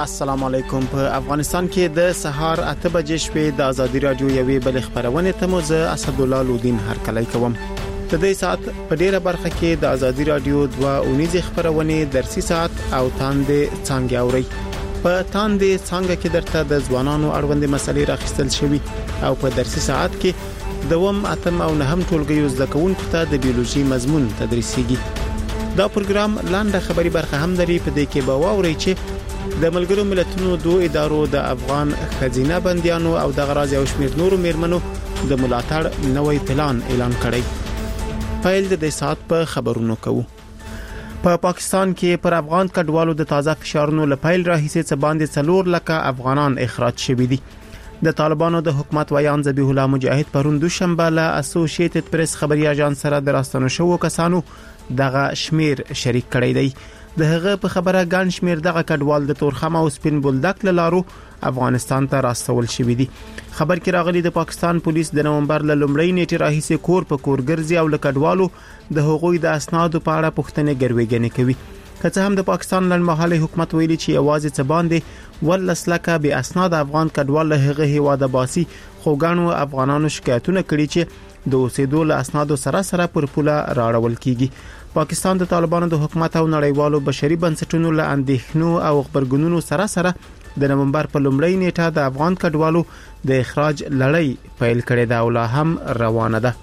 السلام علیکم. په افغانستان کې د سهار 8 بجې شپې د ازادي رادیو یوې بل خبرونه ته مو زه اسد الله لودین هرکلی کوم. د دې سات په ډیره برخه کې د ازادي رادیو 2 خبرونه درسي سات او تاندې څنګه اوري. په تاندې څنګه کې درته د ځوانانو اړوند مسلې راخستل شوی او په درسي ساعت کې دوم اتم او نهم ټولګیو زده کوونکو ته د بیولوژي مضمون تدریسيږي. دا پروګرام لاندې خبري برخه هم لري. په دې کې به واوري چې د ملګرو ملتونو 2 ادارو د افغان خزینه بنديانو او د غراض او شمیر نورو میرمنو د ملاتړ نوې پلان اعلان کړی. فایل د سات په خبرونو کوو. په پاکستان کې پر افغان کډوالو د تازه فشارونو لپاره راهیسه څه باندې 4 لک افغانان اخراج شوي دي. د طالبانو د حکومت ویان ذبیح الله مجاهد پرون دوشنبه له اسوسییټډ پریس خبري اژانس سره د راستنو شو کسانو دغه شمیر شریک کړی دی. د هغه په خبره ګڼ شمیر دغه کډوال د تورخم او سپین بولدک لارو افغانستان ته راستول شوی دي. خبر کې راغلي د پاکستان پولیس د نومبر ل لومړۍ نیټه راهیسه کور په کور ګرځي او لکډوالو د حقوقي د اسنادو په اړه پوښتنې ګرويګنې کوي. که هم د پاکستان لنډمهاله حکومت ویلي چې आवाज څه باندې ولسلکه به اسناد افغان کډوال له هغه هواده باسي، خو ګڼو افغانانو شکایتونه کړي چې د اوسېدو له اسنادو سره پر پوله راړول کیږي. پاکستان د طالبانو د حکومت او نړیوالو بشري بنسټونو له اندېښنو او خبرګونونو سره د نومبر په لومړۍ نیټه د افغان کډوالو د اخراج لړۍ پیل کړې ده او لا هم روانه ده.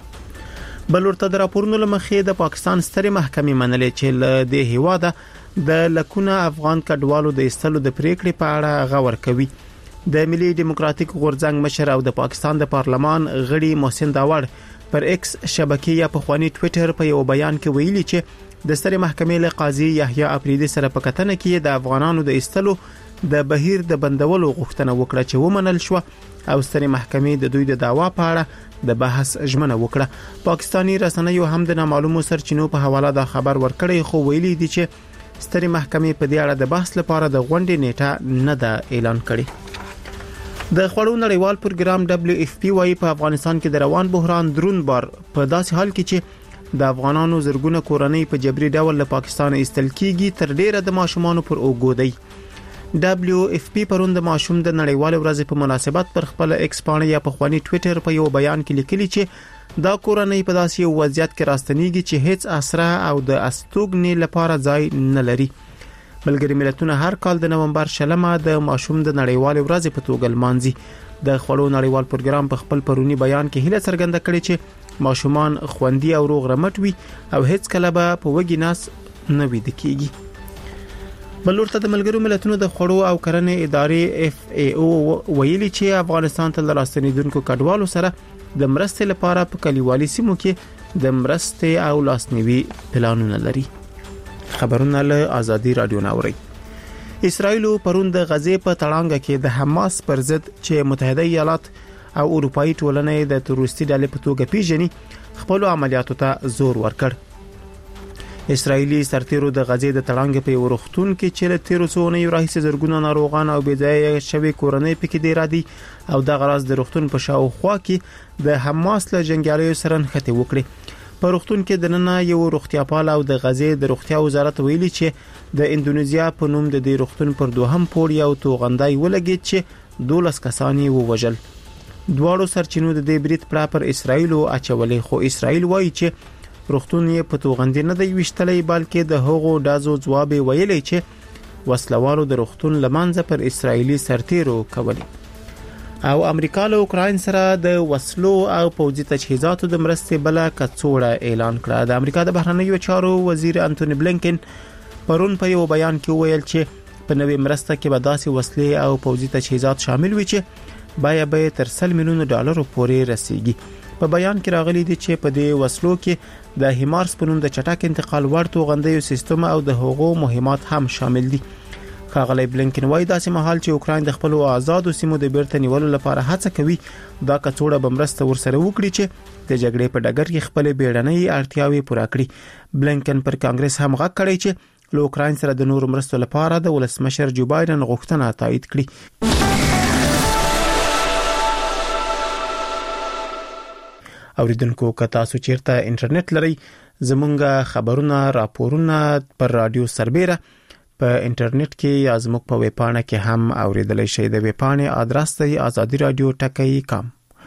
بلورته د راپورونو لمخې د پاکستان سترې محکمې منلې چې له دې هواده د لکونه افغان کډوالو د استلو د پریکړې په اړه غور کوي. د ملي ډیموکراتیک غورځنګ مشر او د پاکستان د پارلمان غړي محسن داوړ پر ایکس شبکې یا په خواني ټوئیټر په یو بیان کې ویلي چې د سترې محکمې له قاضي یحیی افریدي سره په کتنه کې د افغانانو د استلو د بهیر د بندولو غوښتنه وکړه چې ومنل شو او سترې محکمې د دوی د دعوا په اړه د بحث ژمنه وکړه. پاکستانی رسنیو هم د نامعلومو سرچینو په حواله دا خبر ورکړی، خو ویلي دي چې سترې محکمې په دې اړه د بحث لپاره د غونډې نیټه نه ده اعلان کړې. د خوړو نړیوال پروګرام WFP وايي په افغانستان کې د روان بحران درون بار په داسې حال کې چې د افغانانو زرګونه کورنۍ په جبري ډول له پاکستان ایستل کیږي تر ډیره د ماشومان پر اوګو دی. WFP پرون د ماشوم د نړیوال ورځې په مناسبت پر خپل ایکس باندې یا په خواني ټوئیټر په یو بیان کې لیکلي چې دا کورنۍ په داسې وضعیت کې راستنیږي چې هیڅ اسره او د استوګنې لپاره ځای نه لري. ملګری ملتونه هر کال د نومبر شلمه د ماشوم د نړیوال ورځې په توګه لمانځي. د خوړو نړیوال پروګرام په خپل پرونی بیان کې هیله څرګنده کړې چې ماشومان خوندي او روغ رمټ وي او هیڅ کله به په وګي ناس نه وي دکېږي. بلورته د ملګرو ملتونو د خوړو او کرنې ادارې FAO ویلي چې افغانستان ته راستنیدونکو کډوالو سره د مرستې لپاره په کلیوالي سیمو کې د مرستې او لاسنیوي پلانونه لري. خبرونه له ازادي رادیو ناوړي. اسرائیل پرون د غزې په تړانګه کې د حماس پر ضد چې متحده ایالات او اروپאי ټولنې د تروریستي ډلې په توګه پیژني خپل عملیاتو ته زور ورکړ. اسرائیلي سرتیرو د غزې د تړانګې په ورختون کې چې له 1300 راهیسې زرګونه ناروغان او بېځایه شوي کورنۍ پکې دی را دي او د غراض د رختون په شاوخوا کې د حماس له جنگیالیو سره نښتې وکړي. په رختون کې د نن یو روغتیاپال او د غزې د روغتیا وزارت ویلي چې د اندونیزیا په نوم د دې رختون پر دوهم پوړ یو توغندای ولګید چې 12 کسان یې ووژل. دواړو سرچینو د دې بریټ پر اسرائیل او اچولې، خو اسرائیل وایي چې رختون یې په توغندې نه دی وشتلې بلکې د هغو دازو جواب ویلي چې وسلوالو د رختون لمانځه پر اسرائیلي سرتیرو کولی. او امریکا له اوکراین سره د وسلو او پوځي تجهیزاتو د مرستې بل کڅوړه اعلان کړه. د امریکا د بهرنیو چارو وزیر انټونی بلینکن پرون په یو بیان کې ویل چې په نوې مرسته کې به داسې وسلې او پوځي تجهیزات شامل وي چې باید تر $100 میلیون پورې رسیږي. په بیان کې راغلي دي چې په دې وسلو کې د هیمارس په نوم د چټک انتقال وړ توغندیو سیستم او د هغو مهمات هم شامل دي. ښاغلی بلینکن وایي داسې مهال چې اوکراین د خپل آزادو سیمو د بیرته نیولو لپاره هڅه کوي، دا کڅوړه به مرسته ورسره وکړي چې د جګړې په ډګر کې خپل بیړنۍ اړتیاوې پوره کړي. بلینکن پر کانګرس هم غږ کړی چې له اوکراین سره د نورو مرستو لپاره د ولسمشر جو بایدن غوښتنه تایید کړي. اوریدونکو که تاسو چیرته انټرنیټ لرئ، زمونږ خبرونه راپورونه پر رادیو سربېره په انټرنیټ کې یا زموږ په ویب پاڼه کې هم اوریدلای شئ. د ویب پاڼې آدرس دی azadiradio.com.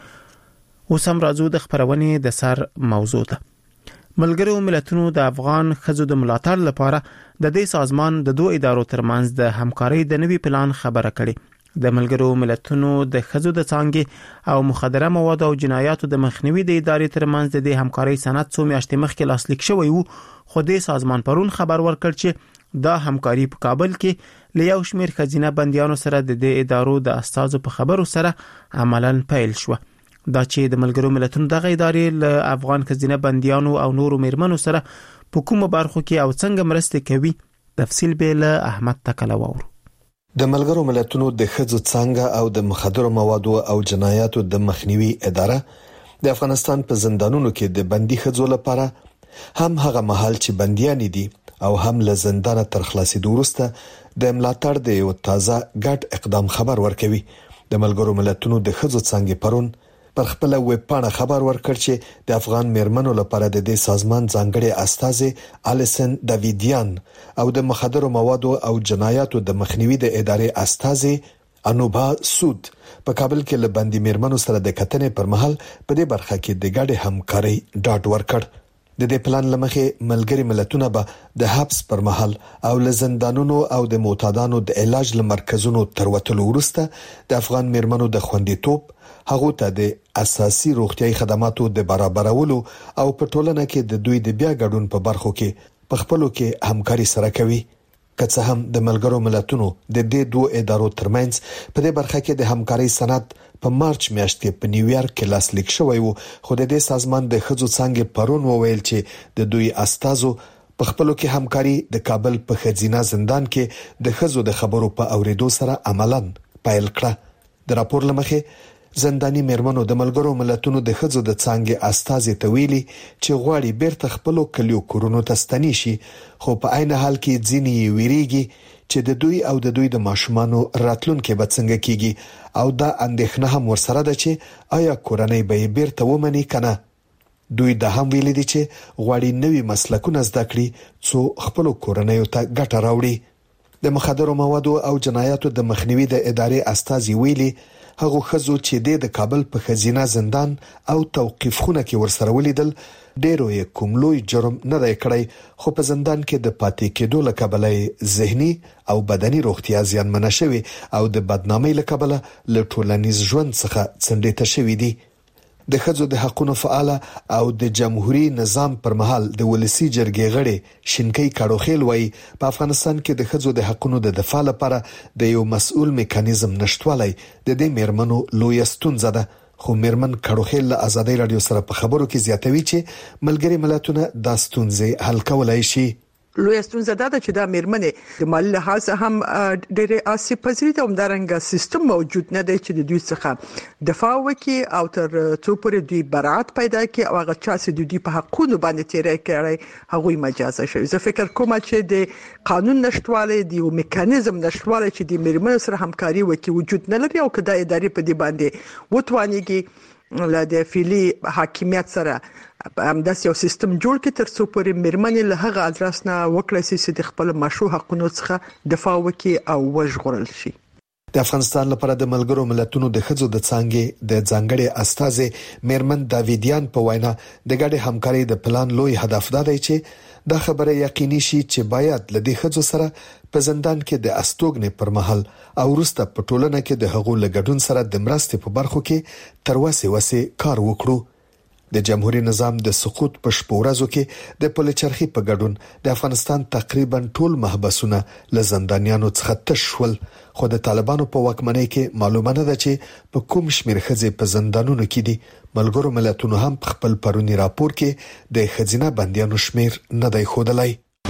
اوس هم راځو د خبرونې د سر موضوع ته. ملګرو ملتونو د افغان ښځو د ملاتړ لپاره د دې سازمان د دوه ادارو ترمنځ د همکارۍ د نوي پلان خبره کړې. د ملګرو ملتونو د ښځو د څانګې او مخدره مواد او جنایاتو د مخنیوي د ادارې ترمنځ د دې همکارۍ سند څو میاشتې مخکې لاسلیک شوی وو، خو د سازمان پرون خبر ورکړ چې دا همکاري په کابل کې له یو شمېر ښځینه بندیانو سره د دې ادارو د استازو په خبرو سره عملاً پیل شو. دا چې د ملګرو ملتونو دغه ادارې له افغان ښځینه بندیانو او نورو میرمنو سره په کومه برخو کې او څنګه مرسته کوي، تفصیل به له احمد تکله وورو. د ملګرو ملتونو د ښځو څانګه او د مخدره موادو او جنایاتو د مخنیوي اداره د افغانستان په زندانونو کې د بندي ښځو لپاره هم هغه مهال چې بنديان دي او هم له زندان تر خلاصېدو وروسته د ملاتړ د یو تازه ګډ اقدام خبر ورکوي. د ملګرو ملتونو د ښځو څانګې پرون پر خپل ویب پاڼه خبر ورکړ چې د افغان میرمنو لپاره د دې سازمان ځانګړي استازي الیسن داویدیان او د مخدره موادو او جنایاتو د مخنیوي د ادارې استازي انوبا سود په کابل کې له بندي میرمنو سره د کتنې پر مهال په دې برخه کې د ګډې همکارۍ ډاډ ورکړ. د دې پلان لمخې ملګری ملتونه به د حبس پر مهال او له زندانونو او د معتادانو د علاج لمرکزونو تر وتلو وروسته د افغان میرمنو د خوندیتوب، هغه ته د اساسي روغتيایي خدماتو د برابرولو او په ټولنه کې د دوی د بیا ګډون په برخو کې په خپلو کې همکاري سره کوي. که څه هم د ملګرو ملتونو د دې دوه ادارو ترمنځ په دې برخه کې د همکاري سند په مارچ میاشت کې په نیویارک کې لاسلیک شوی وو، خو د دې سازمان د ښځو څانګې پرون وویل چې د دوی استازو په خپلو کې همکاري د کابل په ښځینه زندان کې د ښځو د خبرو په اوریدو سره عملاً پیل کړه. د راپور لمخې زنداني میرمنو د ملګرو ملتونو د ښځو د څانګې استازي ته ویلي چې غواړي بیرته خپلو کلیو کورونو ته ستنې شي، خو په عین حال کې ځینې ویریږي چې د دوی او د دوی د ماشومانو راتلونکي به څنګه کیږي او دا اندېښنه هم ورسره ده چې آیا کورنۍ به یې بیرته ومني کنه. دوی دا هم ویلي دي چې غواړي نوي مسلکونه زده کړي څو خپلو کورنیو ته ګټه راوړي. د مخدره موادو او جنایاتو د مخنیوي د ادارې استازي ویلي هغه ښځو چې د کابل په ښځینه زندان او توقيف خونه کې ورسره ولیدل ډېرو یې کوم لوی جرم نه دی کړی، خو په زندان کې د پاتې کېدو له کبله ذهني او بدني روغتیا زیانمنه شوې او د بدنامۍ له کبله له ټولنیز ژوند څخه څنډې شوې دي. د ښځو د حقوقو فعال او د جمهوریت نظام پر مهال د ولسی جرګې غړي شینکۍ کاروخیل وایي په افغانستان کې د ښځو د حقوقو د دفاع لپاره د یو مسؤل میکانیزم نشټوالی د دې میرمنو لوی ستونزه ده. خو میرمن کاروخیل له آزادۍ رادیو سره په خبرو کې زیاتوي چې ملګری ملتونه دا ستونزې حل کولای شي. لوی ستونزه ده چې دا میرمنې د مالی لحاظ هم ډېر آسیب پذیری ته همدارنګه سیستم موجود نه دی چې د دوی څخه دفاع وکړي او تر څو پورې دوی برائت پیدا کړي او هغه چا چې دوی په حقوقو باندې تیری کوي هغه مجازه شي. زه فکر کوم چې د قانون نشټواله دی او میکانیزم نشټواله چې د میرمنو سره همکاري وکړي وجود نه لري او کدا ادارې په دې باندې وټوانيږي له د فعلی حاکمیت سره همداس یو سیستم جوړ کړي تر څو پورې میرمنې له هغه ادرس نه وکړي چې د خپل مشروع حقوقو څخه دفاع وکړي او وژغورل شي. د افغانستان لپاره د ملګرو ملتونو د ښځو د څانګې د ځانګړي استازي میرمن داویدیان په وینا د ګډې همکارۍ د پلان لوی هدف دا دی چې دا خبره یقیني شي چې باید له دې ښځو سره په زندان کې د استوګنې پر مهال او وروسته په ټولنه کې د هغو لګډون سره د مرستې په برخو کې تر وسه کار وکړو. د جمهوریت نظام د سقوط په شپو ورځو کې د پلچرخي په ګډون د افغانستان تقریبا ټول محبسونه له زندانیانو څخه تشول، خو د طالبانو په واکمنۍ کې معلومه نه ده چې په کوم شمیر ښځې په زندانونو کې دي. ملګرو ملتونو هم خپل پرونی راپور کې د ښځینه بندیانو شمیر نه دی ښودلی.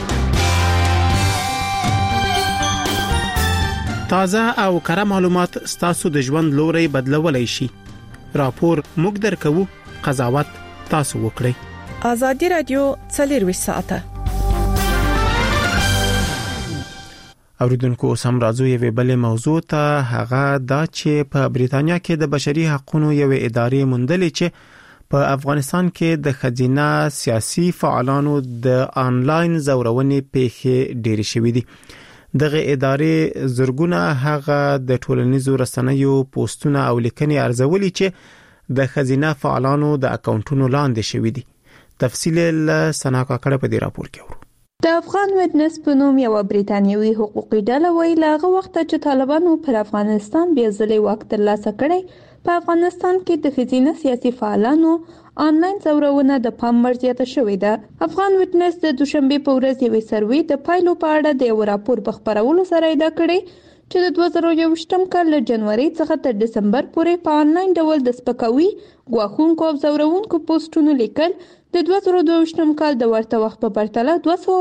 تازه او کره معلومات ستاسو د ژوند لوري بدلولای شي. راپور موږ درکو، قضاوت تاسو وکړئ. آزادی رادیو 24 ساعته. اوریدونکو سم راځو یو بل موضوع ته، هغه دا چې په بریتانیا کې د بشري حقوقو یو ادارې موندلې چې په افغانستان کې د خزینه سیاسي فعالانو د آنلاین زورونې پیښې ډېرې شوې دي. دغه ادارې زرګونه هغه د ټولنیزو رسنیو پوسټونه او لیکنې ارزولي چې د خزینه فعالانو د اکاونټونو لاندې شوي دي. تفصیل له سنا کاکړه په دې راپور کې ورو. د افغان وټنس په نوم یو بریتانیوي حقوقي ډله وایي لاغه وخت چې طالبانو پر افغانستان بیا ځلې واک ترلاسه کړی په افغانستان کې د خزینه سیاسي فعالانو آنلاین ځورونه د پام وړ زیاته شوې ده. افغان وټنس د دوشنبه په ورځ یوې سروې د پایلو په اړه د یو راپور په خپرولو سره ادعا کړې چې د 2021 کال له جنوري څخه تر دسمبر پورې په آنلاین ډول د سپکاوي، ګواښونکو او ځورونکو پوسټونو لیکل د 2022 کال د ورته وخت په پرتله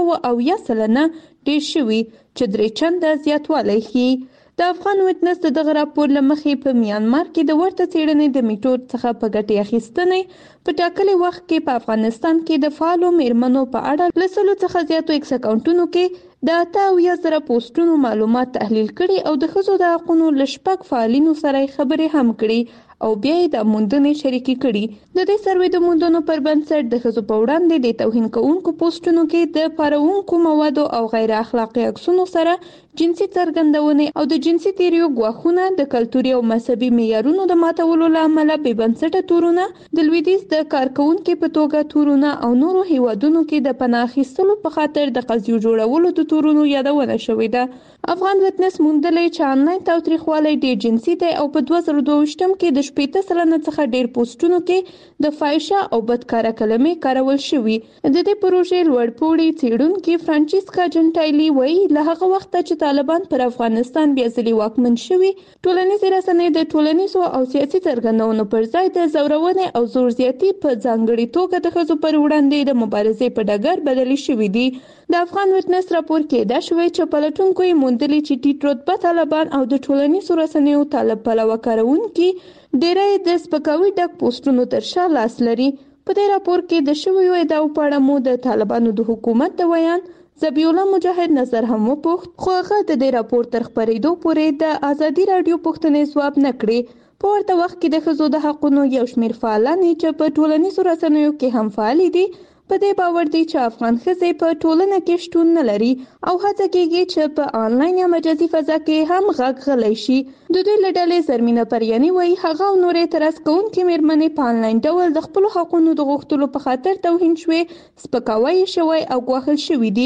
280% ډیر شوي چې 3 چنده زیاتوالی ښيي. د افغان وټنس دغه راپور لمخې په میانمار کې د ورته څېړنې د میټود څخه په ګټې اخیستنې په ټاکلي وخت کې په افغانستان کې د فعالو میرمنو په اړه له 100 څخه زیاتو ایکس اکاونټونو کې د 80,000 پوسټونو معلومات تحلیل کړي او د ښځو د حقونو له 6 فعالینو سره خبرې هم کړي او بیا یې د موندنې شریکي کړي. د دې سروې د موندنو پر بنسټ د ښځو په وړاندې د توهین کوونکو پوسټونو کې د پاروونکو موادو او غیر اخلاقي عکسونو سره جنسي څرګندونې او د جنسي تیریو ګواښونه، د کلتوري او مذهبي معیارونو د ماتولو له امله بې بنسټه تورونه، د لویدیځ د کارکونکو په توګه تورونه او نورو هیوادونو کې د پناه اخیستلو په خاطر د قضیو جوړولو د تورونو یادونه شوې ده. افغان وټنس موندلې چې آنلاین تاوتریخوالی ډېر جنسي دی او په 2022 کې د 70% څخه ډېر پوسټونو کې د فاحشه او بدکاره کلمې کارول شوي. د دې پروژې لوړپوړي څېړونکي فرانچیسکا جنټایلی وایي له هغه وخته چې طالبان پر افغانستان بیا ځلې واکمن شوي، ټولنیزې رسنۍ د ټولنیزو او سیاسي څرګندونو پر ځای د زورونې او زور زیاتي په ځانګړي توګه د ښځو پر وړاندې د مبارزې په ډګر بدلې شوي دي. د افغان وټنس راپور کې دا شوی چې پلټونکو یې موندلي چې ټیټ رتبه طالبان او د ټولنیزو رسنیو طالب پلوه کارونکي ډېری د سپکاوي ډک پوسټونو تر شا لاس لري. په دې راپور کې د شویو ادعاو په اړه مو د طالبانو د حکومت د ویان ذبیح الله مجاهد نظر هم وپوښت، خو هغه د دې راپور تر خپرېدو پورې د ازادي راډیو پوښتنې ځواب نه کړې. په ورته وخت کې د ښځو د حقونو یو شمېر فعالان چې په ټولنیزو رسنیو کې هم فعال دي په دې باور دي چې افغان ښځې په ټولنه کې شتون نه لري او هڅه کېږي چې په آنلاین یا مجازي فضا کې هم غږ غلی شي. د دوی له ډلې زرمینه پریاني وایي هغه او نورې اعتراض کوونکې میرمنې په آنلاین ډول د خپلو حقونو د غوښتلو په خاطر توهین شوې، سپکاوی شوی او ګواښل شوي دي.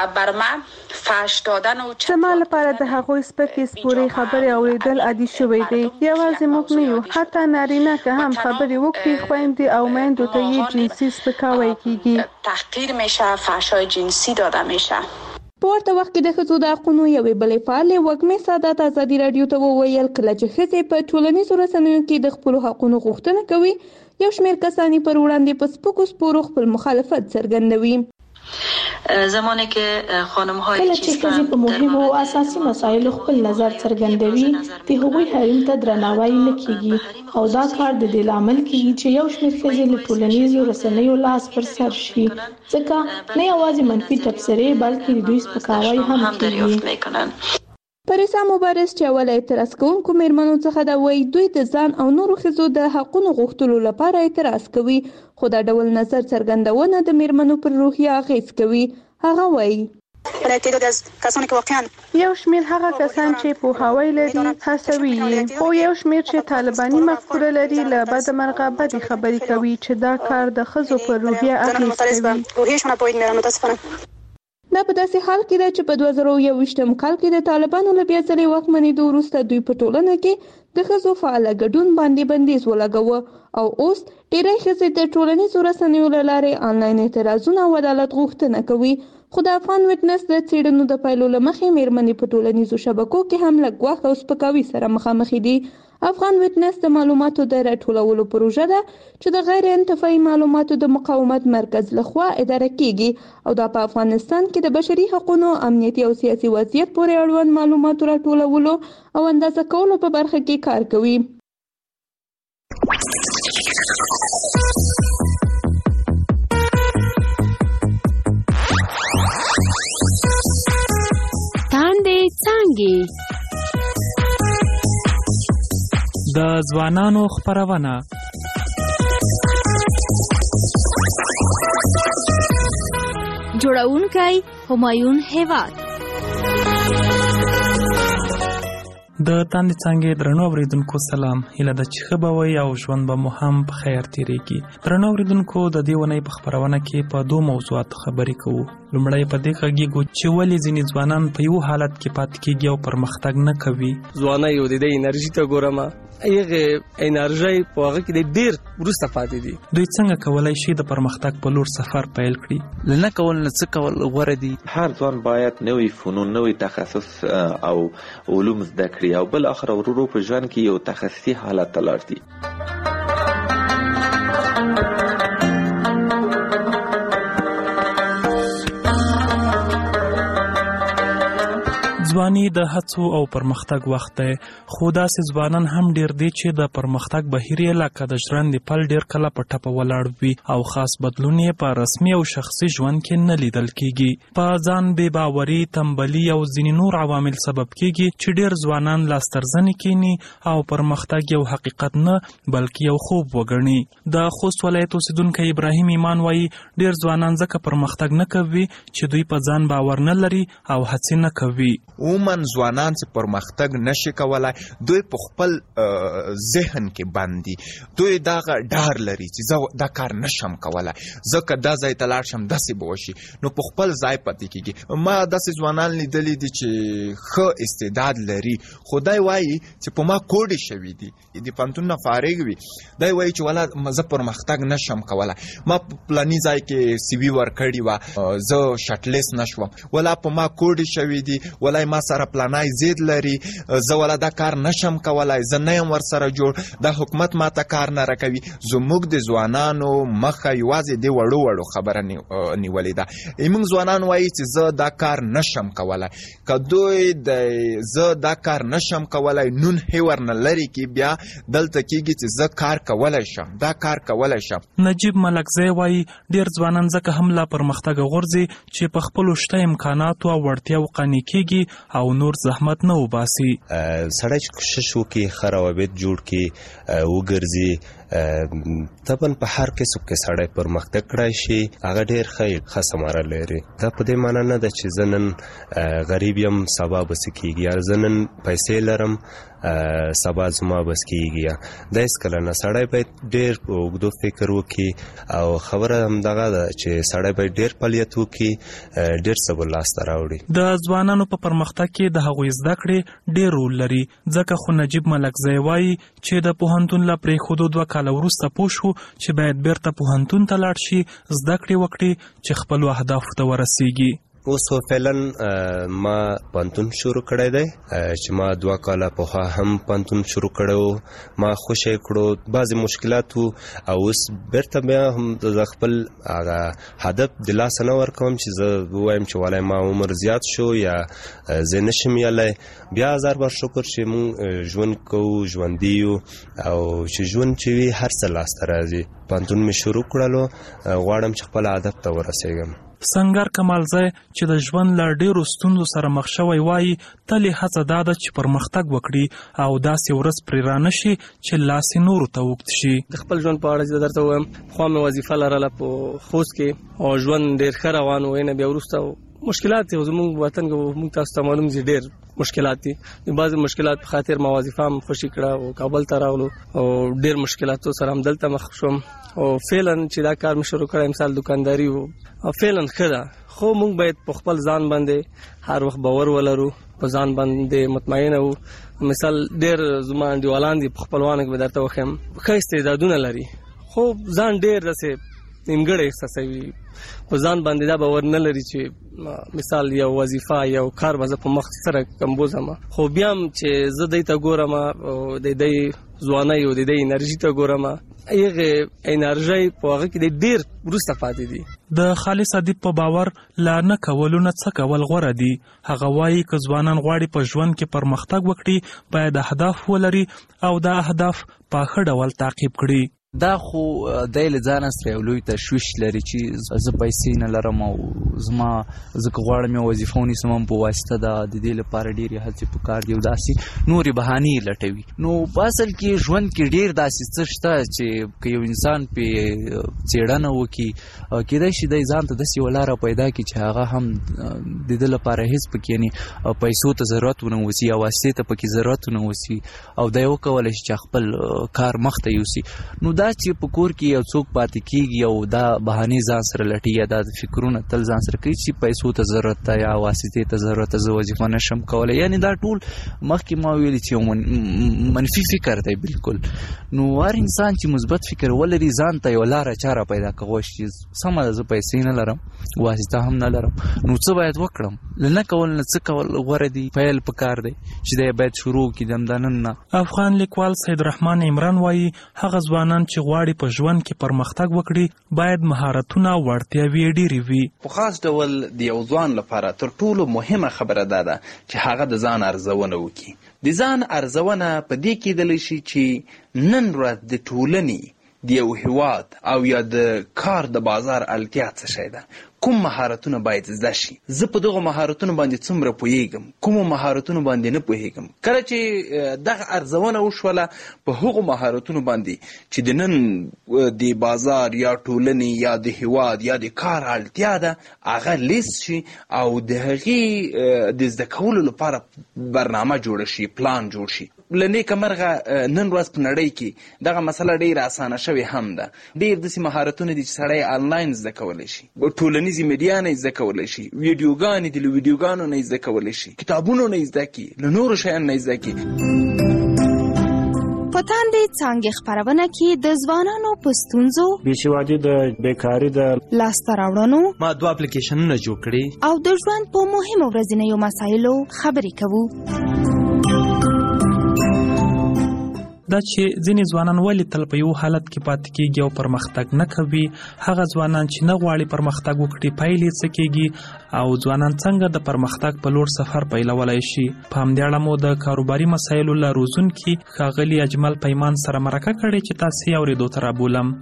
زما لپاره د هغوی سپکې سپورې خبرې اوریدل عادي شوی دی. یوازې موږ نه یو، حتی نارینه که هم خبرې وکړي خویندې او میندو ته یې جنسي سپکاوی کیږي، تحقیر میشه، فحشای جنسی داده میشه. په ورته وخت کې د ښځو د حقونو یوې بلې فعالې وږمې سادات ازادي راډیو ته وویل کله چې ښځې په ټولنیزو رسنیو کې د خپلو حقونو غوښتنه کوي یو شمېر کسان پر وړاندې په سپکو سپورو خپل مخالفت څرګندوي. زمانه که خانم‌های کله چې ښځې په مهمو او اساسي مسایلو خپل نظر څرګندوي د هغوی حریم ته درناوی نه کیږي او دا کار د دې لامل کیږي چې یو شمېر ښځې له ټولنیزو رسنیو لاس پر سر شي، ځکه نه یوازې منفي تبصرې بلکې د دوی سپکاوی هم کیږي. پریسا مبارز چې اول اعتراض کوونکو میرمنو څخه دا وایي دوی د ځان او نورو ښځو د حقونو غوښتلو لپاره اعتراض کوي، خو دا ډول نظر څرګندونه د میرمنو پر روحیه اغیز کوي. هغه وایي یو شمېر هغه کسان چې پوهاوی لري هڅوي یې، خو یو شمېر چې طالباني مفکوره لري له بده مرغه بدې خبرې کوي چې دا کار د ښځو پر روحیه اغیز کوي. دا په داسې حال کې ده چې په 2021 کال کې د طالبانو له بیا ځلې واکمنېدو وروسته دوی په ټولنه کې د ښځو فعاله ګډون باندې بندیز ولګاوه او اوس ډېری ښځې د ټولنیزو رسنیو له لارې آنلاین اعتراضونه او عدالت غوښتنه کوي. خو د افغان وټنس د څېړنو د پایلو له مخې میرمنې په ټولنیزو شبکو کې هم له ګواښ او سپکاوي سره مخامخ دي. افغان وټنس د معلوماتو د راټولولو پروژه ده چې د غیر انتفاعي معلوماتو د مقاومت مرکز لخوا اداره کیږي او دا په افغانستان کې د بشري حقوقو، امنیتي او سیاسي وضعیت پورې اړوند معلوماتو راټولولو او اندازه کولو په برخه کې کار کوي. تاندې څانګې د ځوانانو خپرونه جوړونکی همایون هیواد د تاندې څنګه درنو اوریدونکو سلام، هیله ده چې ښه به وئ او ژوند به مو هم په خیر تیریږي. درنو اوریدونکو، د دې اونۍ په خپرونه کې په 2 موضوعاتو خبرې کوو. لومړی په دې غږیږو چې ولې ځینې ځوانان په یو حالت کې پاتې کېږي او پرمختګ نه کوي. ځوانۍ او د انرژي ته ګورم، هغه انرژي په هغه کې ډیر وروسته پاتې دي. دوی څنګه کولای شي د پرمختګ په لور سفر پیل کړي؟ لنه کول نه څه کول غوره دي. هر ځوان باید نوې فنون، نوې تخصص او علوم زده کړي او بل اخر ورو په ژوند کې یو تخصصي حالت ته لاړ شي. ځواني د هڅو او پرمختګ وخت دی، خو داسې ځوانان هم ډیر دي چې د پرمختګ بهیر یې لکه د ژرندې پل ډیر کله په ټپه ولاړ وي او خاص بدلون یې په رسمي او شخصي ژوند کې نه لیدل کیږي. په ځان بې باوري، تنبلي او ځینې نور عوامل سبب کیږي چې ډیر ځوانان لاسترزنې کینی او پرمختګ یو حقیقت نه بلکې یو خوب وګڼي. د خوست ولایت اوسیدونکی ابراهیم ایمان وایي ډیر ځوانان ځکه پرمختګ نه کوي چې دوی په ځان باور نه لري او هڅې نه کوي. عموماً ځوانان چې پرمختګ نشي کولای، دوی په خپل ذهن کې باندې دوی دغه ډار لري چې زه دا کار نشم کولای، ځکه دا ځای ته لاړ شم داسې به وشي، نو په خپل ځای پاتې کېږي. ما داسې ځوانان لیدلي دي چې ښه استعداد لري، خو دی وایي چې په ما کوډې شوي دي، د پوهنتون نه فارغ وي، دی وایي چې ولا زه پرمختګ نشم کولای، ما په پلاني ځای کې CV ورکړې وه، زه شټلیست نشوم، ولا په ما کوډې شوي دي، ولا ما سره پلانای زید لري، زه ولا دا کار نشم کولای، زه نه یم ورسره جوړ، دا حکومت ماته کار نه راکوي. زموږ د ځوانانو مخه یوازې د وړو وړو خبره نیولې ده. موږ ځوانان وایي چې زه دا کار نشم کولای، که دوی د زه دا کار نشم کولای نون هیور نه لري کې بیا دلته کېږي چې زه کار کولی شم، دا کار کولی شم. نجیب ملکزی وایي ډیر ځوانان ځکه هم لا پرمختګ غورځي چې په خپلو شته امکاناتو او وړتیاو قانع کېږي او نور زحمت نه وباسي. سړی چې کوشش وکړي، ښه روابط جوړ کړي، وګرځي، طبعا په هر کسب کې سړی پرمختګ کړی شي، هغه ډېر ښه ثمره لري. دا په دې معنی نه ده چې زه نن غریب یم سبا به څه کېږي، یا زه نن پیسې لرم سبا زما بس کېږي. دا هېڅکله نه، سړی باید ډېر په اوږدو فکر وکړي او خبره همدغه ده چې سړی باید ډېر فعالیت وکړي، ډېر څه به لاسته راوړي. د ځوانانو په پرمختګ کې د هغوی زده کړې ډېر رول لري، ځکه خو نجیب ملکزی وایي چې د پوهنتون له پرېښودو 2 کاله وروسته پوه شو چې باید بیرته پوهنتون ته لاړ شي، زده کړې وکړي چې خپلو اهدافو ته ورسیږي. اوس فعلا ما پوهنتون شروع کړی دی، چې ما 2 کاله پوهه هم پوهنتون شروع کړی، ما خوشی کړو، بعضې مشکلات وو او اوس بیرته بیا هم د خپل هدف د لاسه نه ورکوم چې زه ووایم چې والای ما عمر زیات شو یا زه نشم یلی. بیا هزار بار شکر چې مونږ ژوند کوو، ژوندي یو، او چې ژوند چې وي هر څه لاسته راځي. پوهنتون مې شروع کړلو، غواړم چې خپل هدف ته ورسېږم. سنگر کمالزی چې د ژوند له ډیرو ستونزو سره مخ شوی وایي تل یې هڅه دا ده چې پرمختګ وکړي او داسې ورځ پرې رانشي چې لاس یې نورو ته اوږد شي. د خپل ژوند په اړه چې درته ووایم، پخوا مې وظیفه لرله په خوست کې او ژوند ډېر ښه روان و، نه بیا وروسته مشکلات دي. زموږ وطن کې موږ تاسو ته معلوم دي ډېر مشکلات دي. د بعضې مشکلات په خاطر ما وظیفه هم خوشي کړه او کابل ته راغلو او ډېر مشکلاتو سره هم دلته مخ شوم او فعلا چې دا کار مې شروع کړی، مثال دکانداري و، فعلا ښه ده، خو موږ باید په خپل ځان باندې هر وخت باور ولرو، په ځان باندې مطمئنه وو. مثال ډېر زما انډیوالان دي په خپلوانو کې به درته وښیم، ښه استعدادونه لري، خو ځان ډېر داسې نیمګړی احساسوي، په ځان باندې دا باور نه لري چې مثال یو وظیفه یو کار به زه په مخ سره کمبوزم. خو بیا هم چې زه دی ته ګورم او د دی ځوانۍ او د دی انرژي ته ګورم، هغه انرژي په هغه کې ډېر وروسته پاتې دي. د خالص ادیب په باور لا نه کولو نه څه کول غوره دي. هغه وایي که ځوانان غواړي په ژوند کې پرمختګ وکړي، باید اهداف ولري او دا اهداف په ښه ډول تعقیب کړي. دا خو د له ځان سره یو لوی تشویش لري چې زه پیسې نه لرم او زما زکه غواړم یو وظیفه ونیسم په واسطه د دې لپاره ډېرې هڅې پکار دي او داسې نورې بهانې لټوي. نو په اصل کې ژوند کې ډېر داسې څه شته چې که یو انسان پې څېړنه وکړي کېدای شي دی ځان ته داسې یوه لاره پیدا کړي چې هغه هم د ده لپاره هېڅ پکې یعنې پیسو ته ضرورت ونه وسي یا واسطې ته پکې ضرورت ونه وسي او دی وکولی شي چې خپل کار مخته یوسي. نو دا چې په کور کې یو څوک پاتې کېږي او دا بهانې ځان سره لټي یا دا فکرونه تل ځان سره کوي چې پیسو ته ضرورت ده یا واسطې ته ضرورت ده، زه وظیفه نشم کولی، یعنې دا ټول مخکې ما ویلي چې یو منفي فکر دی بالکل. نو هر انسان چې مثبت فکر ولري ځان ته یو لاره چاره پیدا کوي چې سمه ده زه پیسې نه لرم واسطه هم نه لرم، نو څه باید وکړم؟ نه کول نه څه کول غوره دي، پیل پکار دی چې دی باید شروع کړي دمدنن نه. افغان لیکوال سید رحمان عمران وایي هغه ځوانان چې غواړي په ژوند کې پرمختګ وکړي باید مهارتونه وړتیاوې ډېرې وي. په خاص ډول د یو ځوان لپاره تر ټولو مهمه خبره ده چې هغه د ځان ارزونه وکړي. د ځان ارزونه په دې کېدلی شي چې نن ورځ د ټولنې د یو هیواد او یا د کار د بازار اړتیا څه شی ده، کوم مهارتونه باید زده شي، زه په دغه مهارتونو باندې څومره پوهیږم، کومو مهارتونو باندې نه پوهیږم. کله چې دغه ارزونه وشوله په هغو مهارتونو باندې چې د نن د بازار یا ټولنې یا د هیواد یا د کار اړتیا ده هغه لیست شي او د هغې د زده کولو لپاره برنامه جوړه شي، پلان جوړ شي. له نیکه مرغه نن ورځ په نړۍ کې دغه مسله ډېره اسانه شوې هم ده. ډېر داسې مهارتونه دي چې سړی آنلاین زده کولی شي، ټولنیزې میډیا نه زده کولی شي، ویډیوګانې دي له ویډیوګانو نه زده کولی شي، کتابونو نه زده کړي، له نورو شیانو نه زده کړي. په تاندې څانګې خپرونه کې د ځوانانو په ستونزو، بېسوادي د بیکاري د لاسته راوړنو، ما 2 اپلیکیشنونه جوړ کړي او د ژوند په مهمو ورځنیو مسایلو خبرې کوو. دا چې ځینې ځوانان ولې تل په یو حالت کې پاتې کېږي او پرمختګ نه کوي، هغه ځوانان چې نه غواړي پرمختګ وکړي پایلې څه کېږي او ځوانان څنګه د پرمختګ په لور سفر پیلولی شي. په همدې اړه مو د کاروباري مسایلو له روزونکي ښاغلي اجمل پیمان سره مرکه کړې چې تاسې یې اورېدو ته رابولم.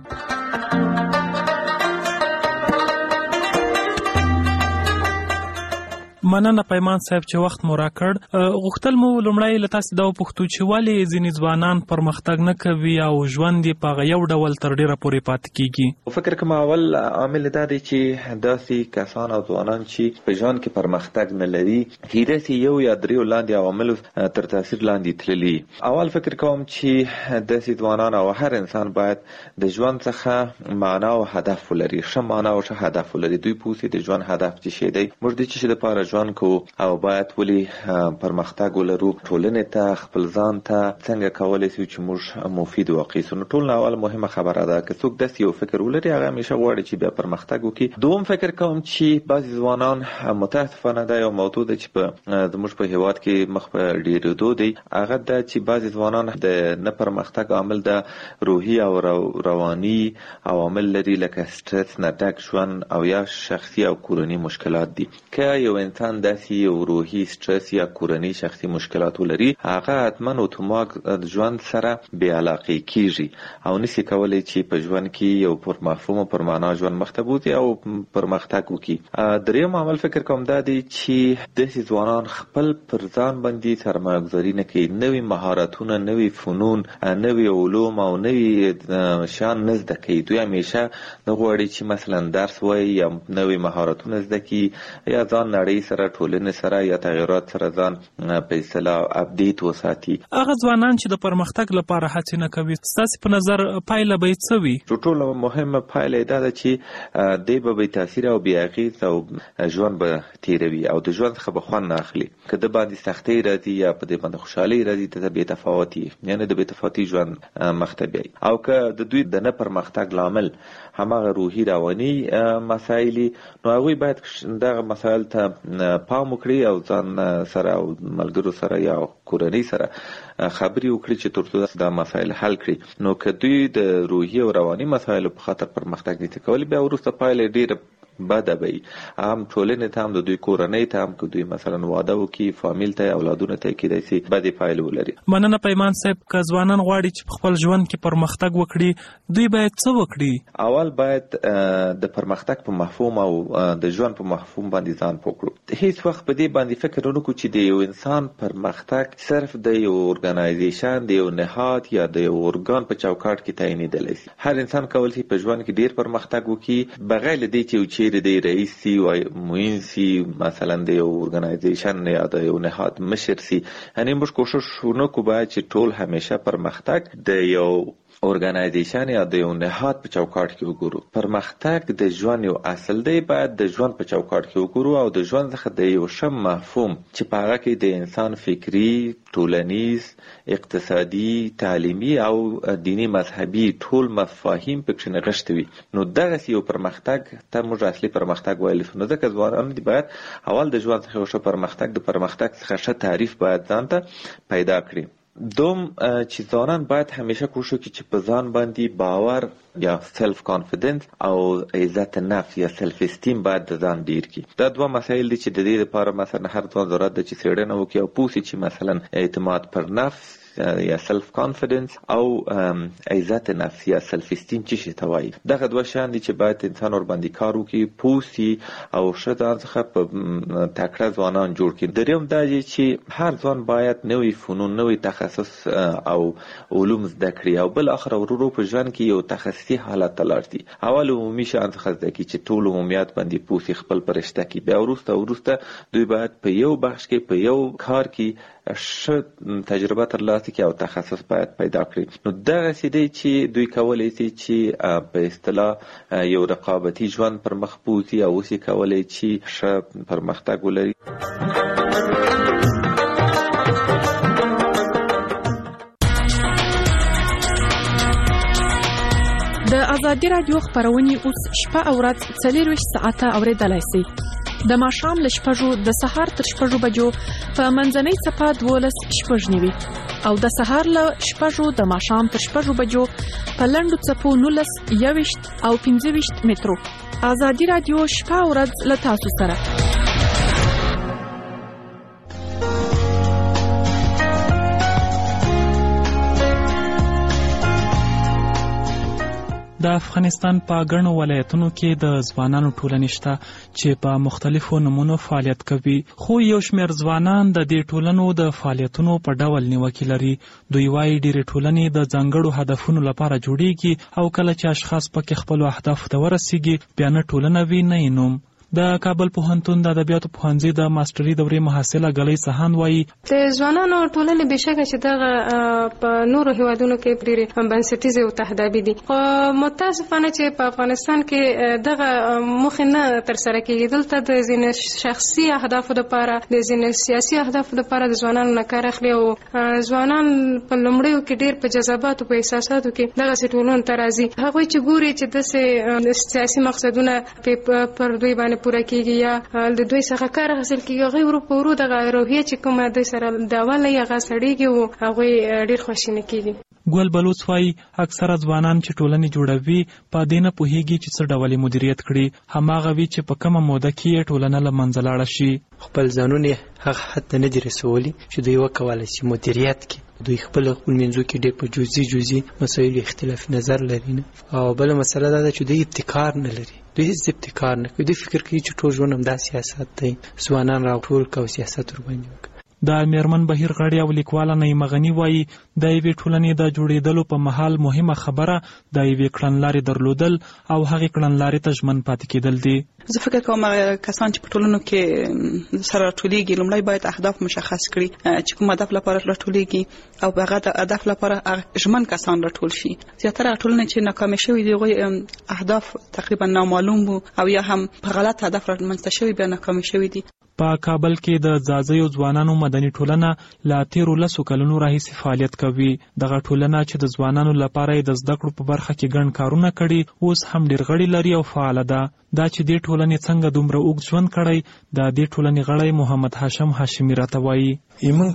مننه پیمان صاحب چې وخت مو راکړ. غوښتل مو لومړی له تاسې دا وپوښتو چې ولې ځینې ځوانان پرمختګ نه کوي او ژوند یې په هغه یو ډول تر ډېره پورې پاتې کېږي؟ فکر کوم اول عامل دا دی چې داسې کسان او ځوانان چې په ژوند کې پرمختګ نه لري هیرسي یو یا دریو لاندې عواملو تر تاثیر لاندې تللي. اول فکر کوم چې داسې ځوانان او هر انسان باید د ژوند څخه معنا او هدف ولري، ښه معنا او ښه هدف ولري. دوی پوهیږي د ژوند هدف څه شی دی، موږ د څه لپاره ژوند کوو او باید ولې پرمختګ ولرو، ټولنې ته خپل ځان ته څنګه کولی شو چې موږ مفید واقع سو. نو ټول اول مهمه خبره ده که څوک داسې یو فکر ولري هغه همیشه غواړي چې بیا پرمختګ وکړي. دوم فکر کوم چې بعضې ځوانان متاسفانه دا یو موضوع ده چې په زموږ په هیواد کې مخ په ډېرېدو دی، هغه ده چې بعضې ځوانان د نه پرمختګ عامل د روحي او رواني عوامل لري لکه سټرس نه ډک ژوند او یا شخصي او کورني مشکلات دي. که یو انسان داسې یو روحي سټرس یا کورني شخصي مشکلات ولري هغه حتما اتومات ژوند سره بې علاقې کېږي او نشي کولی چې په ژوند کې یو پر مفهوم او پر معنا ژوند مخته بوځي او پرمختګ وکړي. دریم عامل فکر کوم دا دی چې داسې ځوانان خپل پر ځان باندې سرمایه‌ګذاري نه کوي، نوي مهارتونه، نوي فنون، نوي علوم او نوي شیان نه زده کوي. دوی همیشه نه غواړي چې مثلا درس وایي یا نوي مهارتونه زده کړي یا ځان نړۍ سره ټولنې سره یا تغیرات سره ځان په اصطلاح اپډیټ وساتي. هغه ځوانان چې د پرمختګ لپاره هڅې نه کوي ستاسې په نظر پایله به یې څه وي؟ ټولو مهمه پایله دا ده چې دی به بې تاثیره او بې اغېزه او ژوند به تېروي او د ژوند څخه به خوند نه اخلي. که د باندې سختۍ راځي یا په دې باندې خوشحالۍ راځي ته بې تفاوتي، یعنې د بې تفاوتي ژوند مخته بیایي. او که د دوی د نه پرمختګ لامل هماغه روحي رواني مسایل نو هغوی باید دغه مسایل ته پام وکړي او ځان سره او ملګرو سره یا کورنۍ سره خبرې وکړي چې ترڅو دا مسایل حل کړي. نو که دوی د روحي او رواني مسایلو په خاطر پرمختګ نشي کولی بیا وروسته پایله ډېره بده وي، هم ټولنې ته هم د دوی کورنۍ ته هم که دوی مثلا واده وکړي فامیل ته اولادونه ته کېدای شي بدې پایلې ولري. مننه پیمان صاحب. که ځوانان غواړي چې په خپل ژوند کې پرمختګ وکړي دوی باید څه وکړي؟ اول باید د پرمختګ په مفهوم او د ژوند په مفهوم باندې ځان پوه کړو. هیڅ وخت په دې باندې فکر ونه کړو چې د یو انسان پرمختګ صرف د یو ارګنایزیشن د یو نهاد یا د یو ارګان په چوکاټ کې تعینېدلی شي. هر انسان کولی شي په ژوند کې ډیر پرمختګ وکړي بغیر له دې چې یو چیرې د رئیس سي او معین سي مثلا د یو ارګنایزیشن یا د یو نهاد مشر سي. یعنی موږ کوشش وکړو باید چې ټول همیشه پرمختګ د یو ارګنایزیشن یا د یو نهاد په چوکاټ کې وګورو. پرمختګ د ژوند یو اصل دی، باید د ژوند په چوکاټ کې وګورو او د ژوند څخه د یو شم مفهوم چې په هغه کې د انسان فکری، ټولنیز، اقتصادي، تعلیمي او دینی مذهبي ټول مفاهیم پکې نغښتي وي. نو دغه یو پرمختګ ته موږ اصلي پرمختګ ویل شو. نو ځکه ځوانان دي باید اول د ژوند څخه یو پرمختګ د پرمختګ څخه ښه تعریف باید ځان ته پیدا کړي. دوم چې ځوانان باید همیشه کوشش وکړي چې په ځان باندې باور یا سلف کانفیډنس او عزت نفس یا سلف استیم باید د ځان ډیر کړي. دا دوه مسایل دي چې د دې لپاره مثلا هر ځوان ضرورت ده چې څېړنه وکړي او پوه شي چې مثلا اعتماد پر نفس یا سلف کانفیډنس او عزت نفس یا سلف استیم چې شي ته وایي. دغه دوه شیان دي چې باید انسان ور باندې کار وکړي، پوه شي او ښه ځان څخه په تکړه ځوانان جوړ کړي. دریم دا دی چې هر ځوان باید نوي فنون، نوي تخصص او علوم زده کړي او بل اخر ورو په ژوند کې یو تخصصي حالت ته لاړ شي. اول عمومي شیان څخه زده کړي چې ټول عمومیات باندې پوه شي، خپل پرشته کړي. بیا وروسته دوی باید په یو بخش کې په یو کار کې ښه تجربه ترلاسه کړي او تخصص باید پیدا کړي. نو دغه څه دی چې دوی کولی شي چې په اصطلاح یو رقابتي ژوند پر مخ بوځي او اوس یې کولی چې ښه پرمختګ ولري. د ازادي رادیو خبرونه اوس شپه او ورځ 24 ساعته اوریدلای شئ. د ماښام له 6 د سهار تر 6 بجو په منځنۍ صفه 12:09 او د سهار له 6 د ماښام تر 6 بجو په لنډو صفو 19:20 او 15 مترو. ازادي رادیو شپه او ورځ له تاسو سره. د افغانستان په ګڼو ولایتونو کې د ځوانانو ټولنې شته چې په مختلفو نمونو فعالیت کوي، خو یو شمېر ځوانان د دې ټولنو د فعالیتونو په ډول نیوکې لري. دوی وايي ډېرې ټولنې د ځانګړو هدفونو لپاره جوړیږي او کله چې اشخاص پکې خپلو اهدافو ته ورسیږي بیا نه ټولنه وي نه یې نوم. د کابل پوهنتون د ادبیاتو پوهنځي د ماستري دورې محصله ګلۍ سهان وايي د ځوانانو ټولنې بشکه چې دغه په نورو هیوادونو کې ډېرې بنسټیزې او تهدابي دي، خو متاسفانه چې په افغانستان کې دغه موخې نه ترسره کېږي. دلته د ځینې شخصي اهدافو لپاره، د ځینې سیاسي اهدافو لپاره د ځوانانو نه کار اخلي او ځوانان په لومړیو کې ډېر په جذباتو په احساساتو کې دغسې ټولنو ته راځي. هغوی چې ګوري چې داسې سیاسي مقصدونه پر دوی باندې پوره کیږي یا د دوی څخه کار حاصل کیږي، هغوی ورو په ورو دغه روحیه چې کومه دوی سره د اوله یې هغه سړېږي او هغوی ډېر خواشینه کیږي. ګل بلوڅ وايي اکثره ځوانان چې ټولنې جوړوي په دې نه پوهیږي چې څه ډول مدیریت کړي، هماغه وي چې په کومه موده کې ټولنه له منځه لاړه شي. خپل ځانونه هغه حد نه دي رسولي چې دوی وکولای شي مدیریت کړي. دوی خپل منځو کې ډېر په جزئي مسایلو اختلاف نظر لري نه، او بل مسله دا ده چې دوی ابتکار نه لري. دوی هیڅ ابتکار نه کوي. دوی فکر کوي چې ټول ژوند همدا سیاست دی، ځوانان راټول کړه او سیاست ورباندې وکړه. د میرمن بهیر غړي او لیکواله نعیمه غني وايي د یوې ټولنې د جوړېدلو په مهال مهمه خبره د یوې کړنلارې درلودل او هغې کړنلارې ته ژمن پاتې کېدل دي. زه فکر کوم کسان چې په ټولنو کې سره راټولېږي لومړی باید اهداف مشخص کړي چې کوم هدف لپاره راټولېږي او هغه د هدف لپاره ژمن کسان راټول شي. زیاتره ټولنې چې ناکامې شوي دي هغوی اهداف تقریبا نامعلوم وو او یا هم په غلط هدف رامنځته شوي بیا ناکامې شوي دي. په کابل کې د ځاځیو ځوانانو مدني ټولنه لا 13 کلونو راهیسې فعالیت کوي. دغه ټولنه چې د ځوانانو لپاره د زده کړو په برخه کې ګڼ کارونه کړي اوس هم ډېر غړي لري او فعاله ده. دا چې دې ټولنې څنګه دومره اوږد ژوند کړی د دې ټولنې غړی محمد هاشم هاشمي راته وایي موږ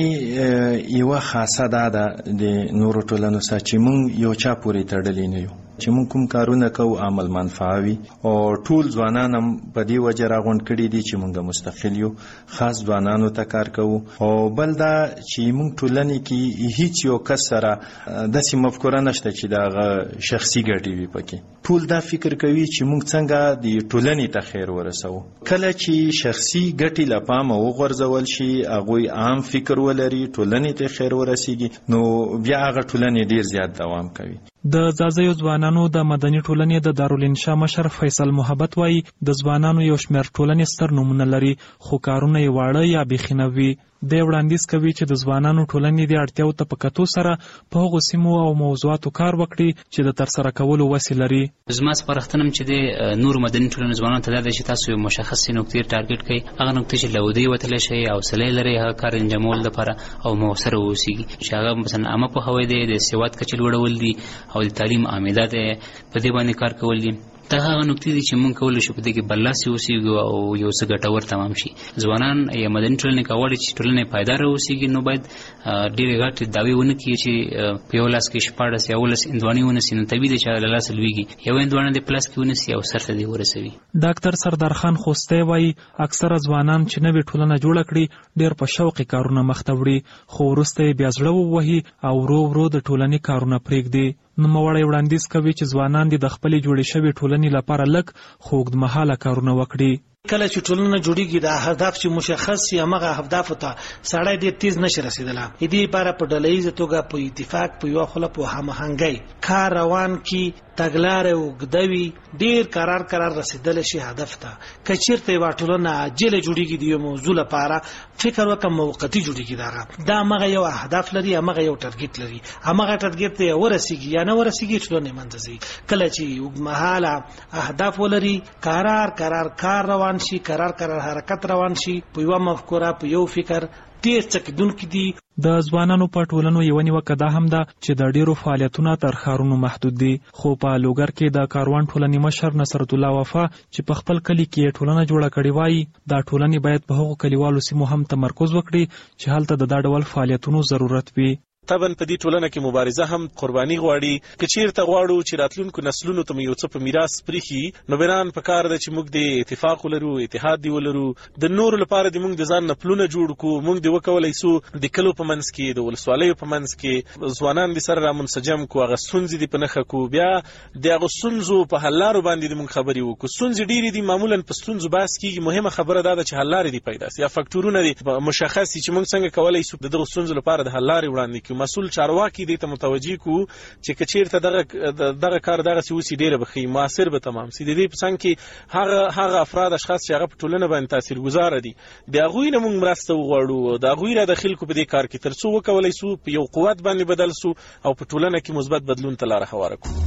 ټولنې یو خاصه ده د نورو ټولنو سره چې موږ یو چا پورې تړلې نه یو، چې موږ کوم کارونه کوو عمل منفعوي او ټول ځوانان هم په دې وجه راغونډ کړي دي چې موږ مستقل یو، خاص ځوانانو ته کار کوو. او بل دا چې موږ ټولنې کې هیڅ یو کس سره داسې مفکوره نشته چې دا شخصي ګټې وي پکې. ټول دا فکر کوي چې موږ څنګه د ټولنې ته خیر ورسوو. کله چې شخصي ګټې له پامه وغورځول شي، هغوی عام فکر ولري، ټولنې ته خیر ورسیږي، نو بیا هغه ټولنې ډیر زیات دوام کوي. د ځاځیو ځوانانو د مدني ټولنې د دارالانشا مشر فیصل محبت وایي د ځوانانو یو شمېر ټولنې ستر نومونه لري خو کارونه یې واړه یا بیخي نه وي. دی وړاندیز کوي چې د ځوانانو ټولنې د اړتیاو ته په کتو سره په هغو سیمو او موضوعاتو کار وکړي چې د ترسره کولو وسې لري. زما سپارښتنه چې د نورو مدني ټولنو ځوانانو ته دا ده چې تاسو یو مشخصې نقطې ټارګټ کړئ، هغه نقطې چې له ودې وتلی شئ، حوصله یې لرئ هغه کار انجامولو دپاره او مؤثره واوسیږي، چې هغه مثلا عامه پوهاوی دی، د سواد کچې لوړول دي او د تعلیم عامده دی، په دې باندې کار کول دي. دا هغه نقطې دي چې موږ کولی شو په دې کې برلاسي اوسېږو او یو څه ګټور تمام شي. ځوانان یا مدني ټولنې که غواړي چې ټولنه پایداره اوسېږي نو باید ډېرې غټې دعوې ونه کړي چې په یو لاس کې 14 یا 18 هندوانې ونیسي، نو طبیعي دی چې له لاسه لوېږي. یو هندوانه دې په لاس کې ونیسي او سر ته دې ورسوي. ډاکټر سردار خان خوستی وایي اکثره ځوانان چې نوې ټولنه جوړه کړي ډېر په شوقي کارونه مخ ته وړي، خو وروسته یې بیا زړه ووهي او ورو ورو د ټولنې کارونه پرېږدي. نوموړی وړاندیز کوي چې ځوانان دې د خپلې جوړې شوې ټولنې لپاره لږ خو اوږدمهاله کارونه وکړي. کله چې ټولنه جوړیږي د هدف چې مشخص شي هغه هدف ته سړی ډېر تیز نشي رسیدلی. دې لپاره په ډلهییزه توګه په اتفاق په یوه خوله په هماهنګۍ کار روان کي، تګلارې اوږده وي، ډېر قرار رسیدلی شي هدف ته. که چېرته یوه ټولنه عاجله جوړیږي د یو موضوع لپاره فکر وکړه موقتي جوړیږي، دا همغه یو هدف لري، همغه یو ټارګټ لري، همغه ټارګټ ته ورسیږي یا نه ورسیږي ټولنه منځ ځي. کله چې اوږدمهاله اهداف ولري، قرار کار روان شي، قرار حرکت روان شي، په یو مفکوره په یو فکر ډېر څه کېدونکي دي. د ځوانانو په ټولنو یوه نیوکه دا هم ده چې د ډېرو فعالیتونه تر ښارونو محدود دي. خو په لوګر کې د کاروان ټولنې مشر نصرت الله وفا چې په خپل کلي کې ټولنه جوړه کړې وایي دا ټولنې باید په هغو کلیوالو سیمو هم تمرکز وکړي چې هلته د دا ډول فعالیتونو ضرورت وي. طبعا په دې ټولنه کې مبارزه هم قرباني غواړي. که چیرته غواړو چې راتلونکو نسلونو ته یو څه په میراث پرېښي، نو بران په کار ده چې موږ د اتفاق ولرو، اتحاد دی ولرو، د نورو لپاره د موږ د ځان نه پلونه جوړ کړو. موږ د وکولی سو د کلو په منځ کې، د ولسوالیو په منځ کې ځوانان د سره رامنسجم کړو، هغه ستونزې دې په نښه کړو، بیا د هغو ستونزو په حل لارو باندې د موږ خبرې وکړو. ستونزې ډېرې دي، معمولا په ستونزو بحث کېږي، مهمه خبره دا ده چې حل لارې دې پیدا سي یا فکټورونه دې مشخص سي چې موږ څنګه کولی سو د دغو ستونزو لپاره د حل لارې وړاندې کړو. مسؤل چارواکي دې ته متوجه کو چې که چیرته دغه کار دغسې وسي ډېره به ښه موثر به تمام سي. د دې په څنګ کې هغه افراد اشخاص چې هغه په ټولنه باندې تاثیرګذاره دي، د هغوی نه موږ مرسته وغواړو، د هغوی را داخل کړو په دې کار کې، تر څو وکولی سو په یو قوت باندې بدل سو او په ټولنه کې مثبت بدلون ته لاره هواره کړو.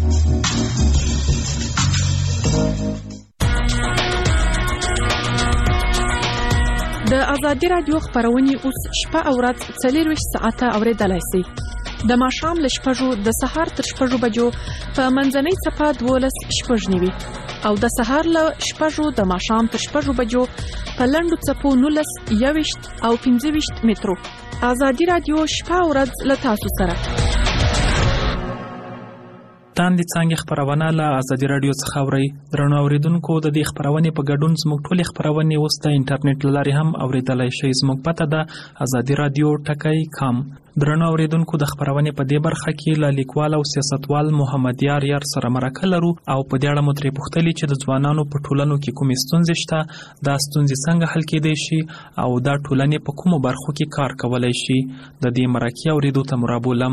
د ازادي رادیو خبرونه اوس شپه او ورځ 24 ساعته اوریدلای شئ. د ماښام له 6 د سهار تر 6 بجو په منځنۍ صفه 12:09 او د سهار له 6 د ماښام تر 6 بجو په لنډو څپو 19 او 15 مترو. ازادي رادیو شپه او ورځ له تاسو سره. تاندې څنګه خبرونه له ازادي رادیو څخه اوري. درنو اوریدونکو د دې خبرونه په ګډون زموږ ټولې خبرونه اوس د انټرنیټ لارې هم اوریدلای شئ. زموږ پته ده azadiradio.com. درنو اوریدونکو د خبرونه په دې برخه کې له لیکوال او سیاستوال محمد یار سره مرکه لرو او په دې اړه مو ترې پوښتلي چې د ځوانانو په ټولنو کې کومې ستونزې شته، دا ستونزې څنګه حل کېدای شي او دا ټولنې په کومو برخو کې کار کولای شي. د دې مرکې اوریدو ته مرابولم.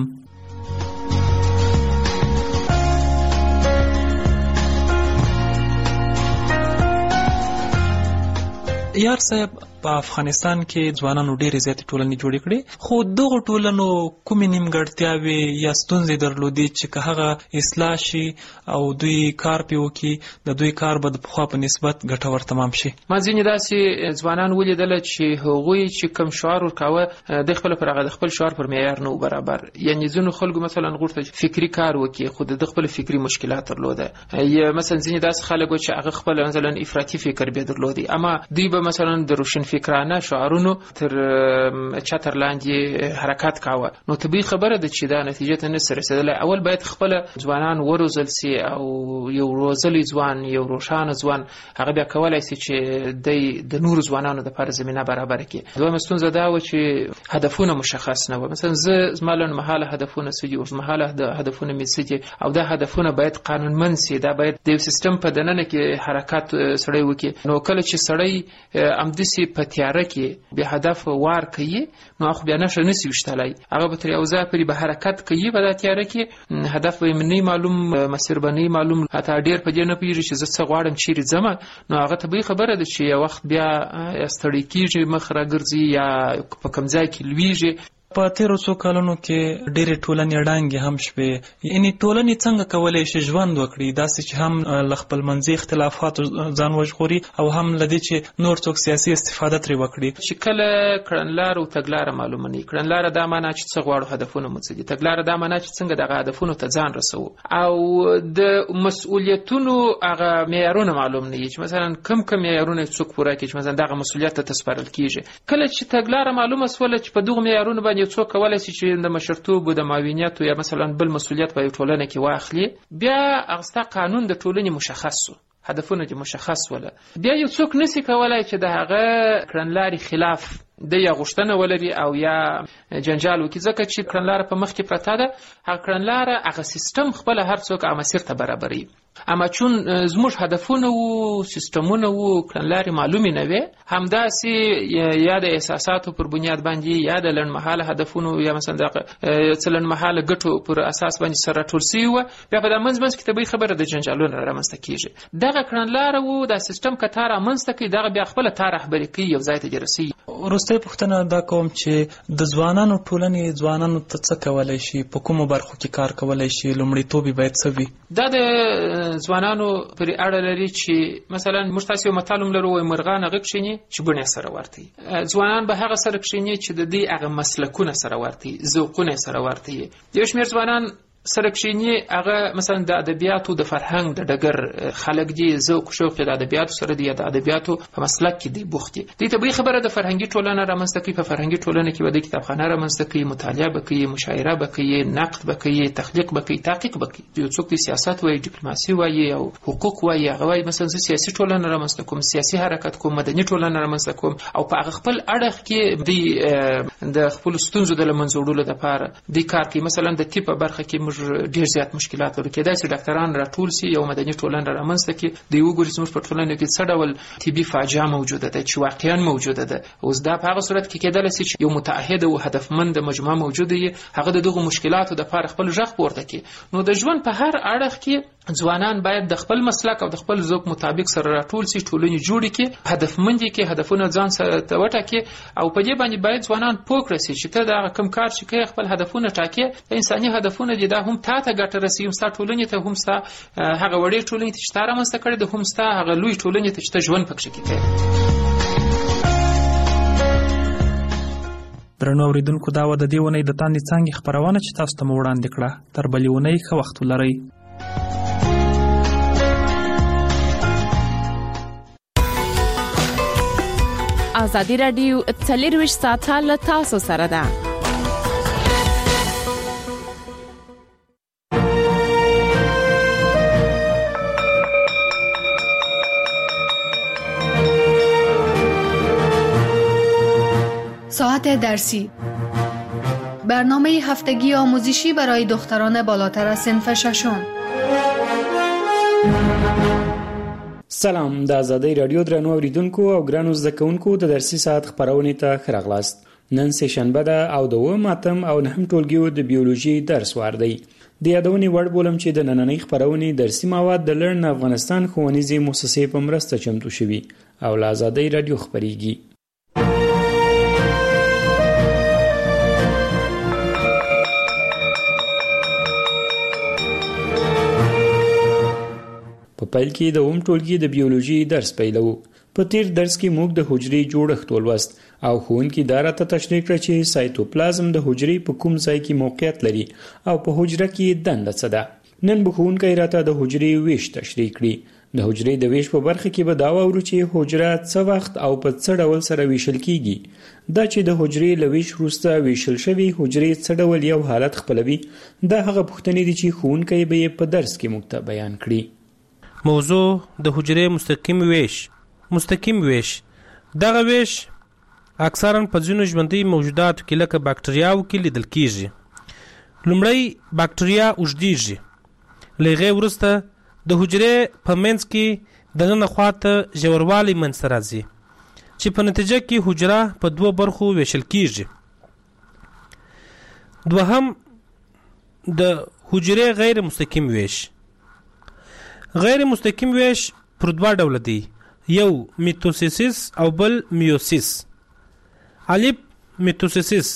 یار صاحب، په افغانستان کې ځوانانو ډېرې زیاتې ټولنې جوړې کړې، خو دغو ټولنو کومې نیمګړتیاوې یا ستونزې درلودې چې که هغه اصلاح شي او دوی کار پې وکړي، د دوی کار به د پخوا په نسبت ګټور تمام شي. ما ځینې داسې ځوانان ولیدله چې هغوی چې کوم شعار ورکاوه د خپل پر هغه د خپل شعار پر معیار نه و برابر. یعنې ځینو خلکو مثلا غوښتل چې فکري کار وکړي خو د خپل فکري مشکلات درلوده، یا مثلا ځینې داسې خلک و چې هغه خپل مثلا افراطي فکر به درلودي، اما دوی به مثلا د روشن فکرانه شعارونو تر چتر لاندې حرکت کاوه، نو طبیعي خبره ده چې دا نتیجه ته نشي رسیدلی. اول باید خپل ځوانان وروزل سي او یو روزلی ځوان، یو روښانه ځوان هغه بیا کولای سي چې د نورو ځوانانو دپاره زمینه برابره کړي. دویمه ستونزه دا وه چې هدفونه مشخص نه وه. مثلا زما لنډمهاله هدفونه څه دي، اوږدمهاله هدفونه مې څه دي، او دا هدفونه باید قانونمند سي. دا باید د یو سیستم په دننه کې حرکت سړی وکړي. نو کله چې سړی همداسې په تیاره کې بې هدف وار کوي، نو هغه بیا نشي ویشتلی، هغه به تر یو ځایه پورې به حرکت کوي په دا تیاره کې، هدف به یې نه معلوم، مسیر به نه معلوم، حتی ډېر په دې نه پوهېږي چې زه څه غواړم، چیرې ځمه. نو هغه طبیعي خبره ده چې یو وخت بیا یا ستړی کېږي، مخ راګرځي، یا په کوم ځای کې لویږي. په تیرو څو کلونو کې ډېرې ټولنې ړانګې هم شوې. یعنې ټولنې څنګه کولی شي ژوند وکړي داسې چې هم له خپلمنځي اختلافاتو ځان وژغوري او هم له دې چې نور څوک سیاسي استفاده ترې وکړي. چې کله کړنلاره او تګلاره معلومه نه وي، کړنلاره دا معنا چې څه غواړو، هدفونه مو څه دي، تګلاره دا معنا چې څنګه دغه هدفونو ته ځان رسوو، او د مسؤلیتونو هغه معیارونه معلوم نه وي چې مثلا کم معیارونه څوک پوره کړي، چې مثلا دغه مسؤلیت ته سپارل کېږي. کله چې تګلاره معلومه سوله چې په دغو معیارونو باندې څوک کولای شي چې د مشرتوب او د معاونیت یا مثلا بل مسؤلیت په ټولنه کې واخلي، بیا هغه قانون د ټولنې مشخص شو، هدفونه دې مشخص وله، بیا یو څوک نشي کولای چې د هغه کړنلارې خلاف د یا غوښتنه ولري او یا جنجال وکړي، ځکه چې کړنلاره په مخ کې پرته ده. هغه کړنلاره هغه سیستم خپله هر څوک هغه مسیر ته برابروي. اما چون زموږ هدفونه وو، سیستمونه وو، کړنلارې معلومې نه وې، همداسې یا د احساساتو پر بنیاد باندې یا د لنډمهاله هدفونو یا مثلا د څه لنډمهاله ګټو پر اساس باندې سره راټول سوي وه، بیا په دا منځ کې طبیعي خبره د جنجالونه رامنځته کېږي. دغه کړنلاره وو، دا سیستم که تا رامنځته کوي، دغه بیا خپله تا رهبري کوي، یو ځای ته دې رسوي. وروستۍ پوښتنه دا کوم چې د ځوانانو ټولنې ځوانانو ته څه کولی شي، په کومو برخو کې کار کولی شي، لومړیتوب یې باید څه وي؟ دا د ځوانانو پرې اړه لري چې مثلا موږ تاسې یو متل هم لرو، وایي مرغان هغه کښېني چې بڼې سره ورته وي. ځوانان به هغه سره کښېني چې د دې هغه مسلکونه سره ورته وي، ذوقونه یې سره ورته وي. یو شمېر ځوانان سره کښېني هغه مثلا د ادبیاتو د فرهنګ د ډګر خلک دي، ذوق شوق د ادبیاتو سره دی، یا د ادبیاتو په مسلک کې دی بوخت دي. دې طبیعي خبره د فرهنګي ټولنه رامنځته کوي. په فرهنګي ټولنه کې به د کتابخانه رامنځته کوي، مطالعه به کوي، مشاعره به کوي، نقد به کوي، تخلیق به کوي، تحقیق به کوي. یو څوک د سیاست وایي، ډیپلوماسي وایي او حقوق وایي، هغه وایي مثلا زه سیاسي ټولنه رامنځته کوم، سیاسي حرکت کوم، مدني ټولنه رامنځته کوم، او په هغه خپل اړخ کې د خپل ستونزو د له منځه وړلو لپاره د کار کوي. مثلا د طب په برخه کې موږ ډېر زیات مشکلات لرو، کېدای شي ډاکټران راټول سي، یو مدني ټولنه رامنځته کړي، دوی وګوري زموږ په ټولنه کې څه ډول طبي فاجعه موجوده ده چې واقعا موجوده ده. اوس دا په هغه صورت کې کېدلی شي چې یو متعهد او هدفمند مجموعه موجوده وي، هغه د دغو مشکلاتو دپاره خپل غږ پورته کړي. نو د ژوند په هر اړخ کې ځوانان باید د خپل مسلک او د خپل ذوق مطابق سره راټول سي، ټولنې جوړې کړي، هدفمند کړي، هدفونه ځان سره وټاکي، او په دې باندې باید ځوانان پوه کړي چې ته دا کوم کار چې کوې خپل هدفونه ټاکې، انساني هدفونه دي، دا هم تا ته ګټه رسوي، هم ستا ټولنې ته، هم ستا هغه وړې ټولنې ته چې تا رامنځته کړې ده، هم ستا هغه لوی ټولنې ته چې ته ژوند پکښې کوې. درنو اورېدونکو، دا وه د دې اونۍ د تاندې څانګې خپرونه چې تاسو ته مو وړاندې کړه. تر بلې اونۍ ښه وخت ولرئ. ازادي راډیو 24 ساعته له تاسو سره ده. ساعت درسی، برنامه هفتگی آموزشی برای دختران بالاتر از صنف ششم. سلام، د آزادۍ رادیو درنو اوریدونکو او ګرانو زده کوونکو د درسي ساعت خپرونې ته ښه راغلاست. نن سه شنبه ده او د 9 اتم او 9 ټولګیو د بیولوژي درس وار دی. د یادونې وړ بولم چې د نننۍ خپرونې درسي مواد د لرن افغانستان ښوونیزې مؤسسې په مرسته چمتو شوي او له آزادۍ رادیو خپرېږي. په پیل کې د 9 ټولګي د بیولوژي درس پیلو. په تیر درس کې موږ د حجرې جوړښت ولوست او ښوونکي دا راته تشریح کړه چې سایتوپلازم د حجرې په کوم ځای کې موقعیت لري او په حجره کې دنده څه ده. نن به ښوونکی راته د حجرې ویش تشریح کړي. د حجرې د ویش په برخه کې به دا واورو چې حجره څه وخت او په څه ډول سره ویشل کیږي، دا چې د حجرې له ویش وروسته ویشل شوي حجرې څه ډول یو حالت خپلوي. دا هغه پوښتنې دي چې ښوونکی به یې په درس کې موږ ته بیان کړي. موضوع د حجرې مستقیم ویش. دغه ویش اکثرا په ځینو ژوندي موجوداتو کې لکه باکتریاو کې لیدل کیږي. لومړی باکتریا اوږدیږي، له هغې وروسته د حجرې په منځ کې دننه خواته ژوروالی منځته راځي چې په نتیجه کې حجره په 2 برخو ویشل کیږي. دوهم د حجرې غیر مستقیم ویش. غیر مستقیم ویش پر 2 ډوله دی، یو میتوسیس او بل میوسیس. الف میتوسیس.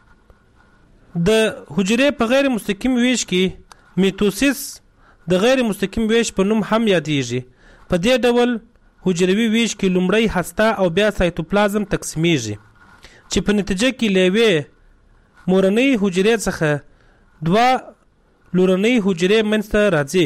د حجرې په غیر مستقیم ویش کې میتوسیس د غیر مستقیم ویش په نوم هم یادیږي. په دې ډول حجروي ویش کې لومړی هسته او بیا سایتوپلازم تقسیمیږي چې په نتیجه کې له یوې مورنۍ حجرې څخه 2 لورنۍ حجرې منځته راځي.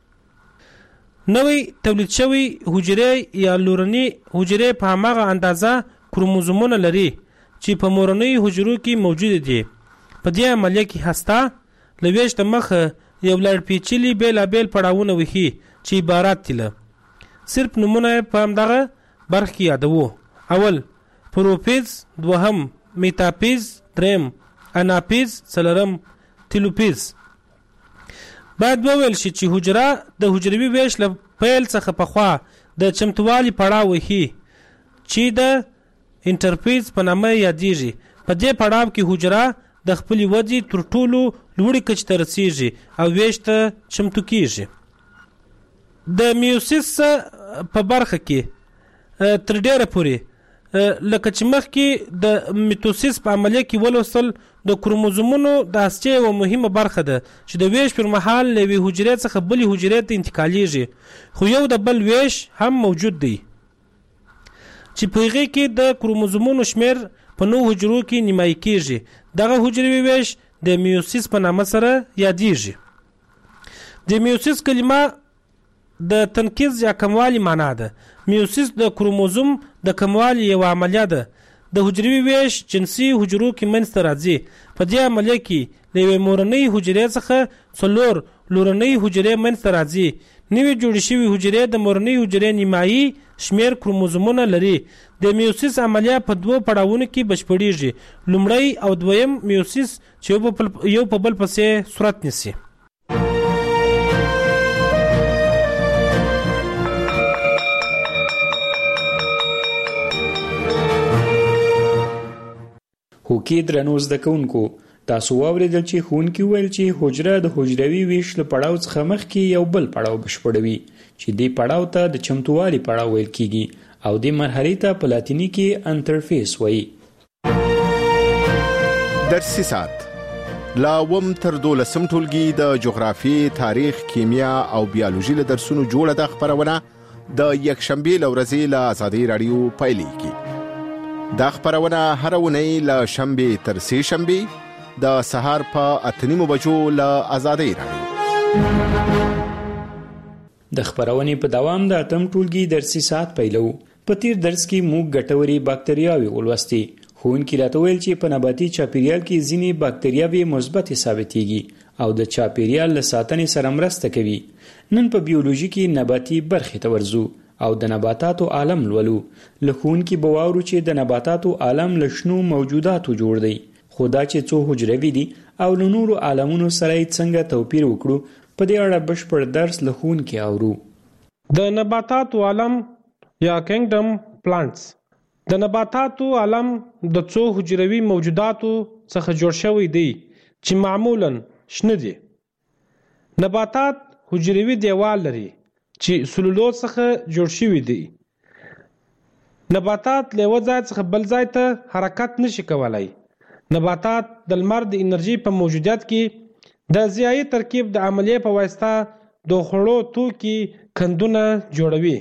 نوې تولید شوی حجرې یا لورنۍ حجرې په هماغه اندازه کروموزومونه لري چې په مورنۍ حجرو کې موجود دي. په دې عملیه کې هسته له ویش د مخه یو لړ پیچلي بیلابیل پړاوونه وهي چې عبارت دي له صرف نمونه په همدغه برخه کې یادوو. اول پروفیز، دوهم میتاپیز، دریم اناپیز، څلورم تیلوپیز. باید وویل شي چې حجره د حجروي ویش له پیل څخه پخوا د چمتووالي پړاو وهي چې د انټرفیز په نامه یادیږي. په دې پړاو کې حجره د خپل ودی تر ټولو لوړې کچې ته رسیږي او ویش ته چمتو کیږي. د میوسیس په برخه کې تر ډیره پورې لکه چې مخکې د میتوسیس په عملیه کې ولوستل د کروموزومونو د هستې یوه مهمه برخه ده چې د ویش پر مهال له یوې حجرې څخه بلې حجرې ته انتقالیږي، خو یو د بل ویش هم موجود دی چې په هغې کې د کروموزومونو شمیر په 9 حجرو کې نیمایي کیږي. دغه حجروي ویش د میوسیس په نامه سره یادیږي. د میوسیس کلمه د تنقیز یا کموالی معنا ده. میوسیس د کروموزوم د کموالی یو عملیه ده. د حجروي ویش جنسي حجرو کې منځته راځي. په دې عملیه کې له یوې مورنۍ حجرې څخه 4 لورنۍ حجرې منځته راځي. نوې جوړې شوې حجرې د مورنۍ حجرې نیمایي شمیر کروموزومونه لري. د میوسیس عملیه په 2 پړاوونو کې بشپړیږي، لومړی او دویم میوسیس چې یو په بل پسې صورت نیسي. هوکې درنو زده کوونکو، تاسو واورېدل چې ښوونکي وویل چې حجره د حجروي ویش له پړاو څخه مخکې یو بل پړاو بشپړوي چې دې پړاو ته د چمتووالي پړاو ویل کیږي او دې مرحلې ته په لاتیني کې انټرفیس وایي. درسي ساعت لا وم تر 12 ټولګي د جغرافي، تاریخ، کیمیا او بیولوژي له درسونو جوړه د خبرونه د یکشنبه لورځي له آزادۍ رادیو پایلیږي. دا خبرونه هر ونی له شنبه تر سه شنبه د سهار په 8:30 بجو له آزادۍ رادیو. د خبرونې په دوام د اتم ټولګي درسي ساعت پیلو. په تیر درس کې موږ ګټوري باکتریاوې ولوستې. ښوونکي راته ویل چې په نباتي چاپیریال کې ځینې باکتریاوې مثبت ثابتېږي او د چاپیریال له ساتنې سره مرسته کوي. نن په بیولوژي کې نباتي برخې ته ورځو او د نباتاتو عالم لولو. له ښوونکي به واورو چې د نباتاتو عالم له شنو موجوداتو جوړ دی، خو دا چې څو حجروي دي او له نورو عالمونو سره یې څنګه توپیر وکړو، په دې اړه بشپړ درس له ښوونکي اورو. د نباتاتو عالم یا کینګډم پلانټس. د نباتاتو عالم د څو حجروي موجوداتو څخه جوړ شوی دی چې معمولاً شنه دي. نباتات حجروي دیوال لري چې سلولوز څخه جوړ شوی دی. نباتات له یو ځای څخه بل ځای ته حرکت نشي کولای. نباتات د لمر د انرژي په موجودیت کې د ضیایي ترکیب د عملیې په واسطه د خوړو توکي کندونه جوړوي.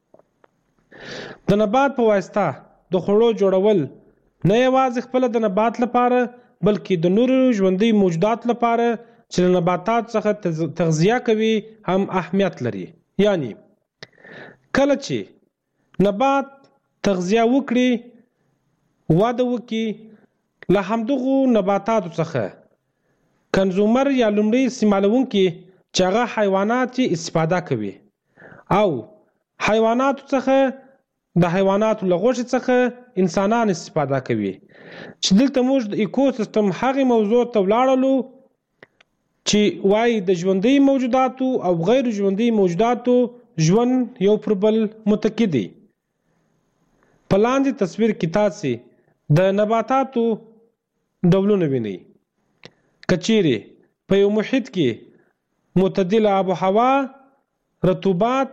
د نبات په واسطه د خوړو جوړول نه یوازې خپل د نبات لپاره بلکې د نورو ژوندي موجودات لپاره چې له نباتات څخه تغذیه کوي هم اهمیت لري. یعنی کله چې نبات تغذیه وکړي وده وکړي له همدغو نباتاتو څخه کنزومر یا لومړی استعمالونکي چې هغه حیوانات چې استفاده کوي او حیواناتو څخه د حیواناتو له غوښې څخه انسانان استفاده کوي چې دلته موږ د ایکوسیستم هغې موضوع ته ولاړلو چې وایي د ژوندي موجوداتو او غیر ژوندي موجوداتو ژوند یو پر بل متکی دی. په لاندې تصویر کې تاسې د نباتاتو ډولونه وینئ. که چیرې په یو محیط کې معتدله آب و هوا، رطوبت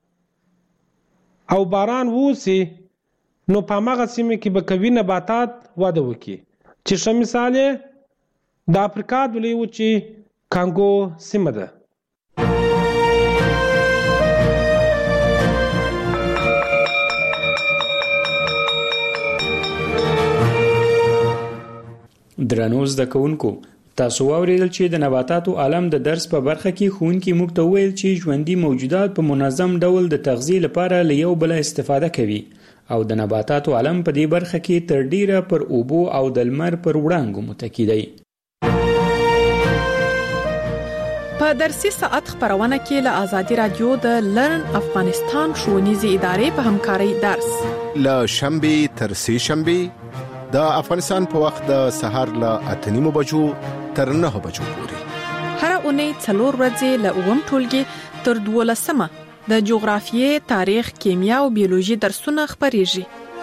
او باران ووسي نو په هماغه سیمه کې به قوي نباتات وده وکړي چې ښه مثال یې د افریقا د لویې وچې کانګو سیمه ده. درنو زده کوونکو، تاسو واورېدل چې د نباتاتو عالم د درس په برخه کې ښوونکي موږ ته وویل چې ژوندي موجودات په منظم ډول د تغذیې لپاره له یو بله استفاده کوي او د نباتاتو عالم په دې برخه کې تر ډیره پر اوبو او د لمر پر وړانګو متکی دی. په درسي ساعت خبرونه کې له آزادي رادیو د لرن افغانستان ښوونیزې ادارې په همکارۍ درس له شنبې تر سې شنبې د افغانستان په وخت د سهار له 8:30 بجو تر 9 بجو پورې هر اونۍ 4 ورځې له 9 ټولګي تر 12 د جغرافیې، تاریخ، کیمیا او بیولوژي درسونه خبريږي.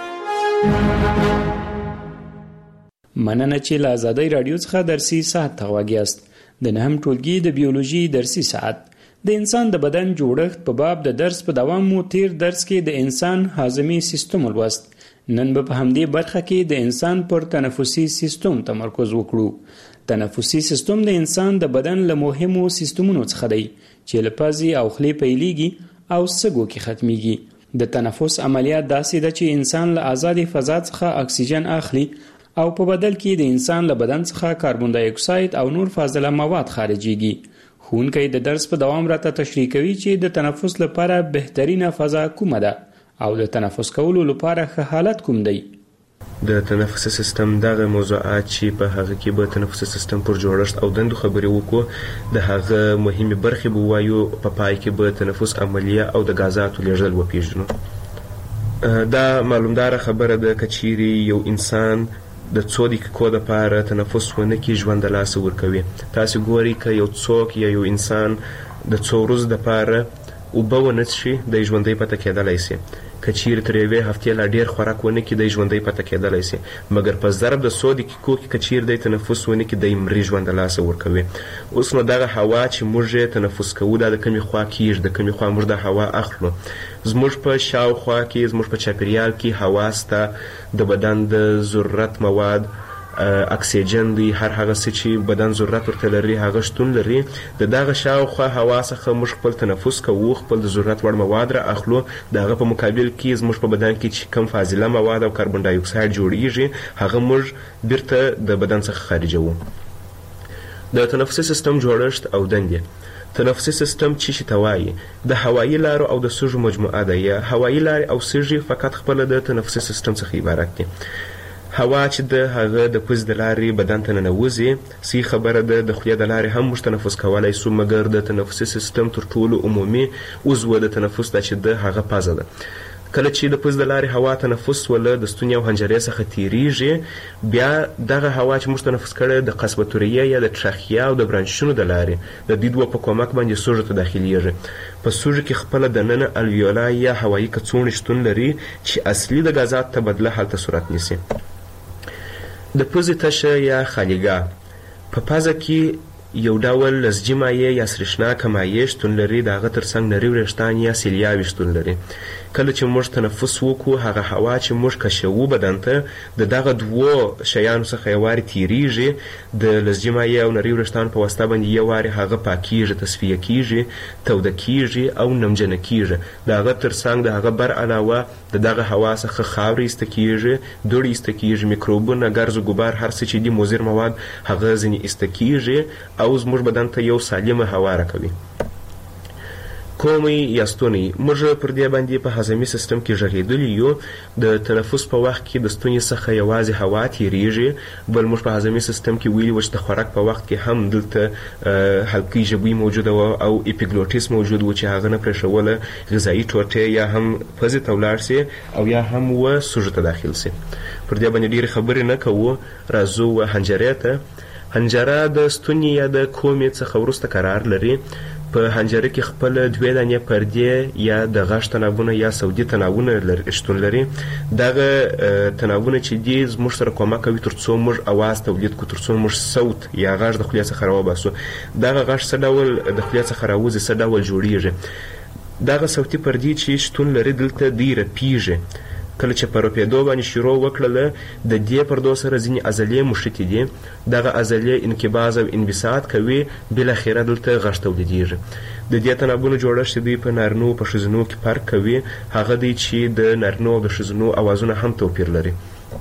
مننه چې له آزادۍ رادیو څخه درسي ساعت ته غواګیاست. د 9 ټولګي د بیولوژي درسي ساعت د انسان د بدن جوړښت په باب د درس په دوام مو تیر درس کې د انسان هاضمي سیستم ولوست. نن به په همدې برخه کې د انسان پر تنفسي سیستم تمرکز وکړو. تنفسي سیستم د انسان د بدن له مهمو سیستمونو څخه دی چې له پزې او خولې پیلېږي او سږو کې ختمیږي. د تنفس عملیات داسې ده چې انسان له آزادې فضا څخه اکسیجن اخلي او په بدل کې د انسان له بدن څخه کاربن دای اکساید او نور فاضله مواد خارجيږي. ښوونکی د درس په دوام راته تشریح کوي چې د تنفس لپاره بهترینه فضا کومه ده او د تنفس کولو لپاره ښه حالت کوم دی. د تنفسي سیستم دغه موضوعات چې په هغه کې به تنفسي سیستم پر جوړښت او دندو خبرې وکړو، د هغه مهمه برخې به وایو، په پای کې به تنفس عملیه او د غازاتو لیږدول وپیژنو. دا معلومدار خبره ده که چیرې یو انسان د 2 دقیقو لپاره تنفس ونه کړي ژوند د لاسه ورکوي. تاسو ګورئ که یو څوک یا یو انسان د 2 ورځو لپاره اوبه ونه څښي د ژوندۍ پاتې کېدلی شي. که چیرې تر یوې هفتې لا ډېر خوراک ونه کړي د ژوندۍ پاتې کېدلی شي، مګر په ضرب د 100 دقیقو کې که چیرې دی تنفس ونه کړي دی مري ژوند د لاسه ورکوي. اوس نو دغه هوا چې موږ یې تنفس کوو دا د کومې خوا کېږي، د کومې خوا موږ د هوا اخلو. زموږ په شاوخوا کې، زموږ په چاپیریال کې هوا سته، د بدن د ضرورت مواد، اکسیجن دی، هر هغه څه چې بدن ضرورت ورته لري هغه شتون لري. د دغه شاوخوا هوا څخه موږ خپل تنفس کوو، خپل د ضرورت وړ مواد را اخلو. د هغه په مقابل کې زموږ په بدن کې چې کم فاضله مواد او کاربن ډای اکساید جوړیږي هغه موږ بیرته د بدن څخه خارجوو. د تنفسي سیستم جوړښت او دندې. تنفسي سیستم چې ته وایي د هوایي لارو او د سږو مجموعه ده، یا هوایي لارې او سږي فقط خپل د تنفسي سیستم څخه عبارت دي. هوا چې د هغه د پوزې د لارې بدن ته ننوځي، صحیح خبره ده د خولې د لارې هم موږ تنفس کولی شو، مګر د تنفسي سیستم تر ټولو عمومي عضو د تنفس ده چې د هغه پزه ده. کله چې د پوزې د لارې هوا تنفس وله د ستوني او حنجرې څخه تیریږي، بیا دغه هوا چې موږ تنفس کړی د قصبة یا د ټرخیا او د برانشونو د لارې د دې دوه په کومک باندې سږو ته داخلیږي. په سږو کې خپله دننه الویولا یا هوایي کڅوړې شتون لري چې اصلي د غازات تبدله هلته صورت نیسي. د پوزې تشه یا خالیګاه په پزه کې یو ډول لزجي مایع یا سرېښناکه مایع شتون لري، د هغه تر څنګ نري وریښتان یا سیلیاوې شتون لري. کله چې موږ تنفس وکړو هغه هوا چې موږ کشوو بدن ته د دغه دوو شیانو څخه یو وارې تیریږي، د لزجي مایع او نري وریښتانو په واسطه باندې یو وارې هغه پاکیږي، تصفیه کیږي، توده کیږي او نمجنه کیږي. د هغه تر څنګ د هغه بر علاوه د دغه هوا څخه خاورې ایسته کیږي، دوړې ایسته کیږي، میکروبونه، ګرز و ګبار، هر څه چې دي مضر مواد هغه ځینې ایسته کیږي او زموږ بدن ته یو سالمه هوا راکوي. کومي یا ستونی. موږ پر دې باندې په هضمي سیستم کې غږېدلي یو. د تنفس په وخت کې د ستوني څخه یوازې هوا تیریږي، بل موږ په هضمي سیستم کې ویلي و چې د خوراک په وخت کې هم دلته حلقې ژبوي موجوده وه او اپیګلوټیس موجود و چې هغه نه پرېښوله غذایي ټوټې یا هم پزې ته ولاړ سي او یا هم و سږو ته داخل سي. پر دې باندې ډېرې خبرې نه کوو، راځو حنجرې ته. حنجره د ستوني یا د کومې څخه وروسته قرار لري. په حنجره کې خپل 2 دانې پردې یا د غږ تناوونه یا صوتي تناوونه شتون لري. دغه تناوونه چې دي زموږ سره کومک کوي تر څو موږ اواز تولید کړو، تر څو موږ صوت یا غږ د خولې څخه راوباسو. دغه غږ څه ډول د خولې څخه راوځي، څه ډول جوړیږي. دغه صوتي پردې چې شتون لري دلته دی رپیږي. کله چې په رپېدو باندې شروع وکړله د دې پردو سره ځینې عضلې مښتې دي. دغه عضلې انقباض او انبساط کوي، بالاخره دلته غږ تولیدیږي. د دې تنابونو جوړښت دوی په نارینو په ښځینو کې فرق کوي. هغه دی چې د نارینو او د ښځینو اوازونه هم توپیر لري.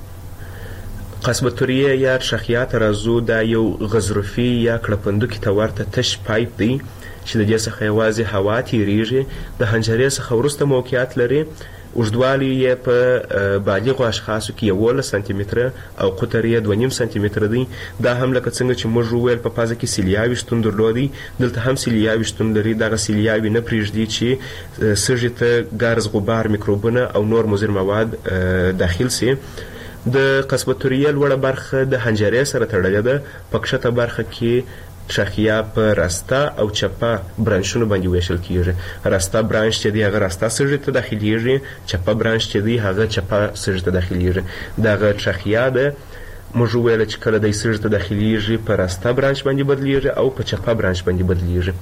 قصبتوریه یا ترخیه ته راځو. دا یو غضروفي یا کړپندوکي ته ورته تش پایپ دی چې د دې څخه یوازې هوا تیریږي. د حنجرې څخه وروسته موقعیت لري. اوږدوالی یې په بالغو اشخاصو کې 11 سانتي متره او قطر یې 2.5 سانتي متره دی. دا هم لکه څنګه چې موږ وویل په پازه کې سیلیاوي شتون درلودی، دلته هم سیلیاوي شتون لري. دغه سیلیاوي نه پرېږدي چې سږي ته ګرز، غبار، میکروبونه او نور مضر مواد داخل سي. د قصبتوریه لوړه برخه د حنجرې سره تړلې ده. په کښته برخه کې ترخیه په راسته او چپه برانشونو باندې ویشل کیږي. راسته برانش چې دی هغه راسته سږي ته داخليږي، چپه برانش چې دی هغه چپه سږي ته داخليږي. دغه ترخیه ده موږ ویل چې کله د سږي ته داخليږي په راسته برانش باندې بدلیږي او په چپه برانش باندې بدلیږي.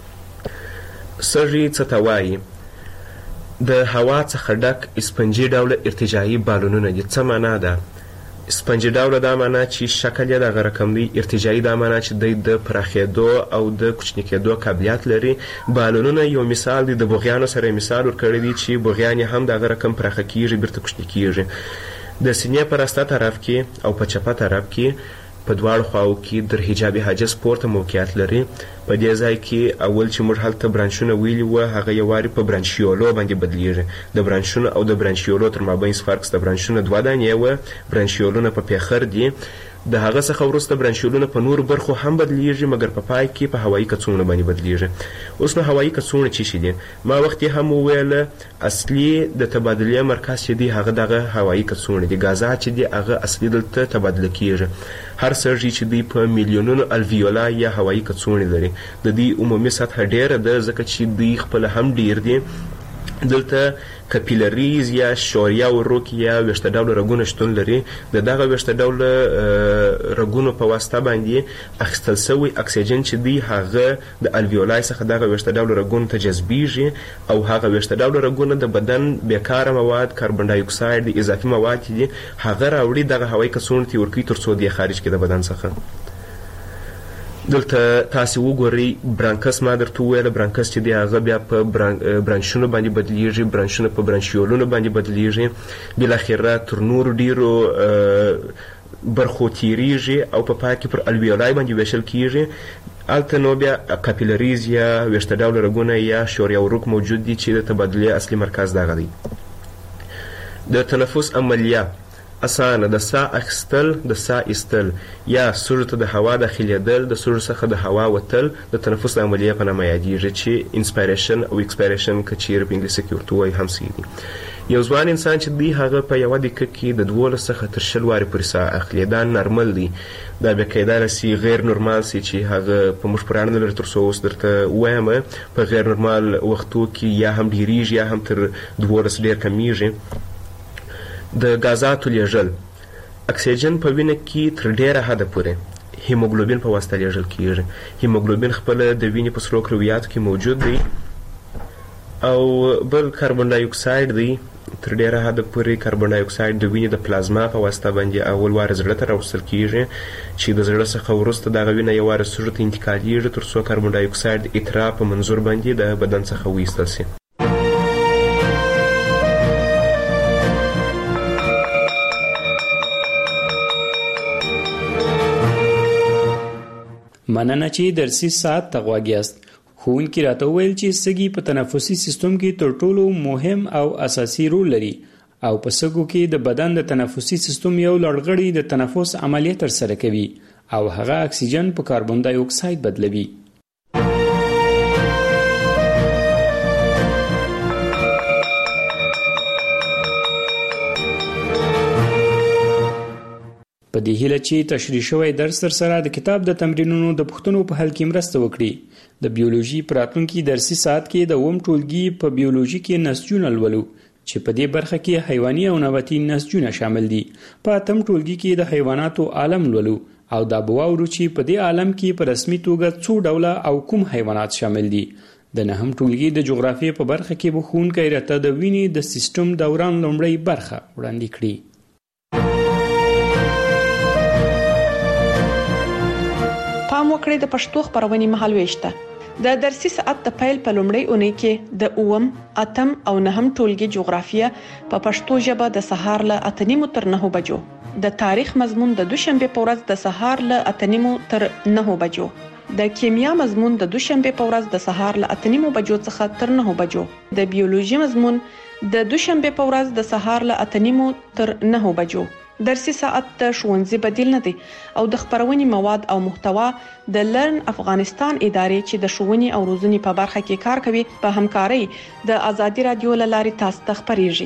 سږي څه ته وایي؟ د هوا څخه ډک اسپنجي ډوله ارتجاعي بالونونه دي. څه معنا ده؟ اسپنجي ډوله دا معنا چې شکل یې دغه رقم دی. ارتجاعي دا معنا چې دی د پراخېدو او د کوچني کېدو قابلیت لري. بالونونه یو مثال دی. د بوغیانو سره مثال ورکړی دی چې بوغیان هم دغه رقم پراخه کیږي، بیرته کوچني کیږي. د سینې په راسته طرف کې او په چپه طرف کې په دواړو خواو کې در حجابي حاجز پورته موقعیت لري. په دې ځای کې اول چې موږ هلته برانشونه ویلي وه هغه یو وارې په برانشیولو باندې بدلیږي. د برانشونو او د برانشیولو تر مابین فرق د برانشونو 2 دانې وه، برانشیولونه په پیخر دي. د هغه څخه وروسته برانشیولونه په نورو برخو هم بدلیږي، مګر په پای کې په هوایي کڅوړو باندې بدلیږي. اوس نو هوایي کڅوړې څه شي دي؟ ما وخت هم وویل اصلي د تبادلې مرکز چې دی هغه دغه هوایي کڅوړې دي. غازات چې دی هغه اصلي دلته تبادله کیږي. هر سږي چې دی په میلیونونو الویولا یا هوایي کڅوړې لري. د دې عمومي سطح ډیره ده ځکه چې دی خپل هم ډیر دي. دلته کپیلریز یا شوریه وروک یا ویشته ډوله رګونه شتون لري. د دغه ویشته ډوله رګونو په واسطه باندې اخیستل سوی اکسیجن چې دی هغه د الویولای څخه دغه ویشته ډوله رګونو ته جذبیږي او هغه ویشته ډوله رګونه د بدن بیکاره مواد، کاربن ډای اکساید، اضافي مواد دي هغه راوړي دغه هوایي کڅوړو ته ورکوي تر څو دی خارج کړي د بدن څخه. دلته تاسو وګورئ برانکس. ما درته وویل برانکس چې دی هغه بیا په برانشونو باندې بدلیږي، برانشونه په برانشیولونو باندې بدلیږي، بالاخره تر نورو ډیرو برخو تیریږي او په پای کې پر الویولای باندې ویشل کیږي. هلته نو بیا کاپیلریز یا ویشته ډوله رګونه یا شوریه وروک موجود دي چې د تبادلې اصلي مرکز دغه دی. د تنفس عملیه اسانه د ساه اخیستل، د ساه ایستل یا سږو ته د هوا داخلېدل، د سږو څخه د هوا وتل د تنفس عملیه په نامه یادیږي چې انسپایریشن او ایکسپایریشن که چیرې په انګلیسي کې ورته وایي هم صحیح دي. یو ځوان انسان چې دی هغه په یوه دقیقه کې د 12 څخه تر 20 وارې پورې ساه اخلي. دا نارمل دی. دا بیا کیدای رسي غیر نورمال سي چې هغه په موږ پورې اړه نه لري تر څو اوس درته ووایم. په غیر نورمال وختو کې یا هم ډېرېږي یا هم تر 12 ډېر کمیږي. د غازاتو لیږل اکسیجن په وینه کې تر ډیره حده پورې هیموګلوبین په واسطه لیږل کیږي. هیموګلوبین خپله د وینې په سرو کرویاتو کې موجود دی او بل کاربن ډای اکساید دی. تر ډیره حده پورې کاربن ډای اکساید د وینې د پلازما په واسطه باندې اول واره زړه ته راوستل کیږي چې د زړه څخه وروسته دغه وینه یو واره سږو ته انتقالیږي تر څو کاربن ډای اکساید اترا په منظور باندې د بدن څخه وایستل سي. مننه چې درسي ساعت ته غوږ یاست. ښوونکي راته وویل چې سږي په تنفسي سیستم کې تر ټولو مهم او اساسي رول لري او په سږو کې د بدن د تنفسي سیستم یو لړغړی د تنفس عملیه ترسره کوي او هغه اکسیجن په کاربن دای اکساید بدلوي. په دې هیله چې تشریح شوی درس سره د کتاب د تمرینونو د پوښتنو په حل کې مرسته وکړي. د بیولوژي په راتلونکي درسي ساعت کې د اووم ټولګي په بیولوژي کې نسجونه لولو چې په دې برخه کې حیواني او نباتي نسجونه شامل دي. په اتم ټولګي کې د حیواناتو عالم لولو او دا به واورو چې په دې عالم کې په رسمي توګه څو ډوله او کوم حیوانات شامل دي. د نهم ټولګي د جغرافیې په برخه کې به ښوونکی راته د وینې د سیستم دوران لومړۍ برخه وړاندې کړي. پام وکړئ د پښتو خبرونې مهالويش ته. د درسي ساعت د پیل په لومړۍ اونۍ کې د اوم، اتم او نهم ټولګي جغرافیه په پښتو ژبه د سهار له 8:30 تر 9 بجو، د تاریخ مضمون د دوشنبه په ورځ د سهار له 8:30 تر 9 بجو، د کیمیا مضمون د دوشنبه په ورځ د سهار له 8:30 بجو څخه تر 9 بجو، د بیولوژي مضمون د دوشنبه په ورځ د سهار له 8:30 تر 9 بجو. درسي ساعت د ښوونځي بدیل نه دی او د خبرونې مواد او محتوا د لرن افغانستان ادارې چې د ښوونې او روزنې په برخه کې کار کوي په همکارۍ د آزادي رادیو له لارې تاسو ته خبريږي.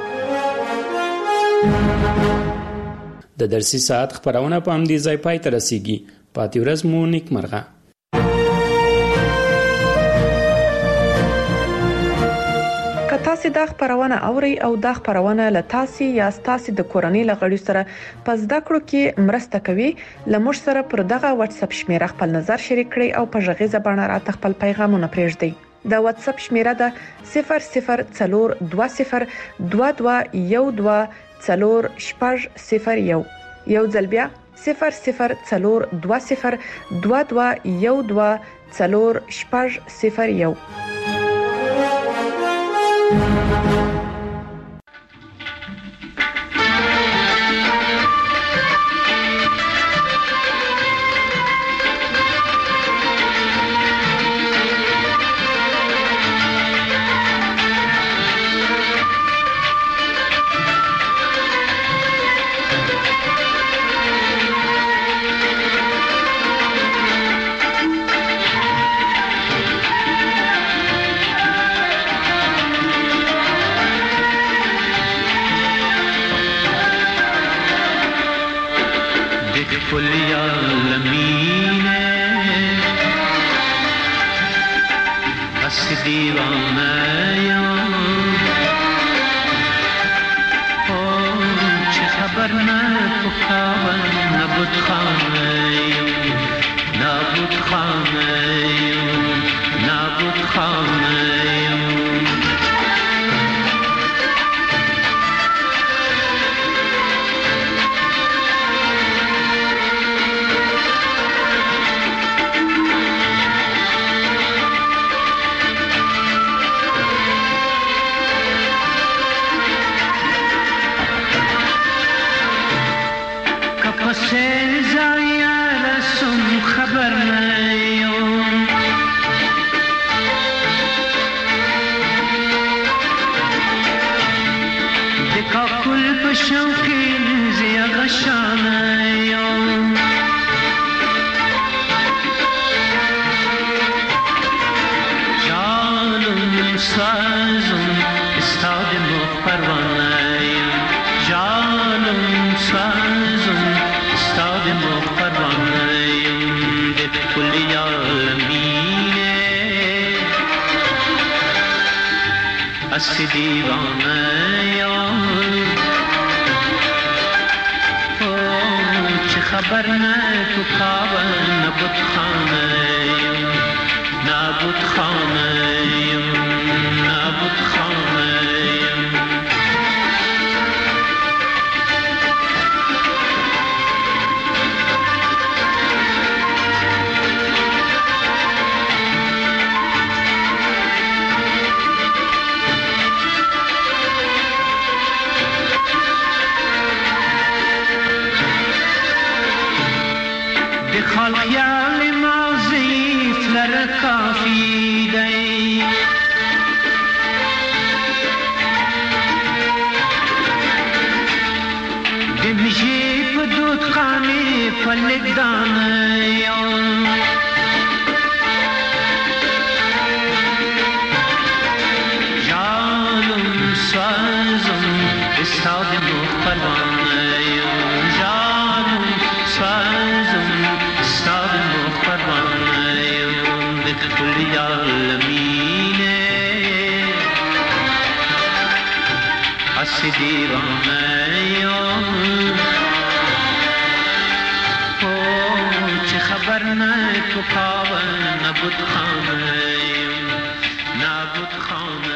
د درسي ساعت خبرونه په همدې ځای پای ته رسیږي. پاتې ورځ مو نیکمرغه. تاسو دا خبرونه اوري او دا خبرونه له تاسو یا تاسو د کورنۍ لغړي سره په زده کړو کې مرسته کوي. لمر سره پر دغه واتس اپ شمیره خپل نظر شریک کړئ او په ژغیزه باندې راته خپل پیغامونه پرېږدئ. د واتس اپ شمیره ده 004212124001. یو ځل بیا 004212124001. خیال ماضی فلر کافی فلک دانیم جانم سازم استاد مخ پروانیم جانم سازم استاد مخ پروانیم به کل عالمینه اصدی رانیم چه خبر نه تو پاون نبود خانه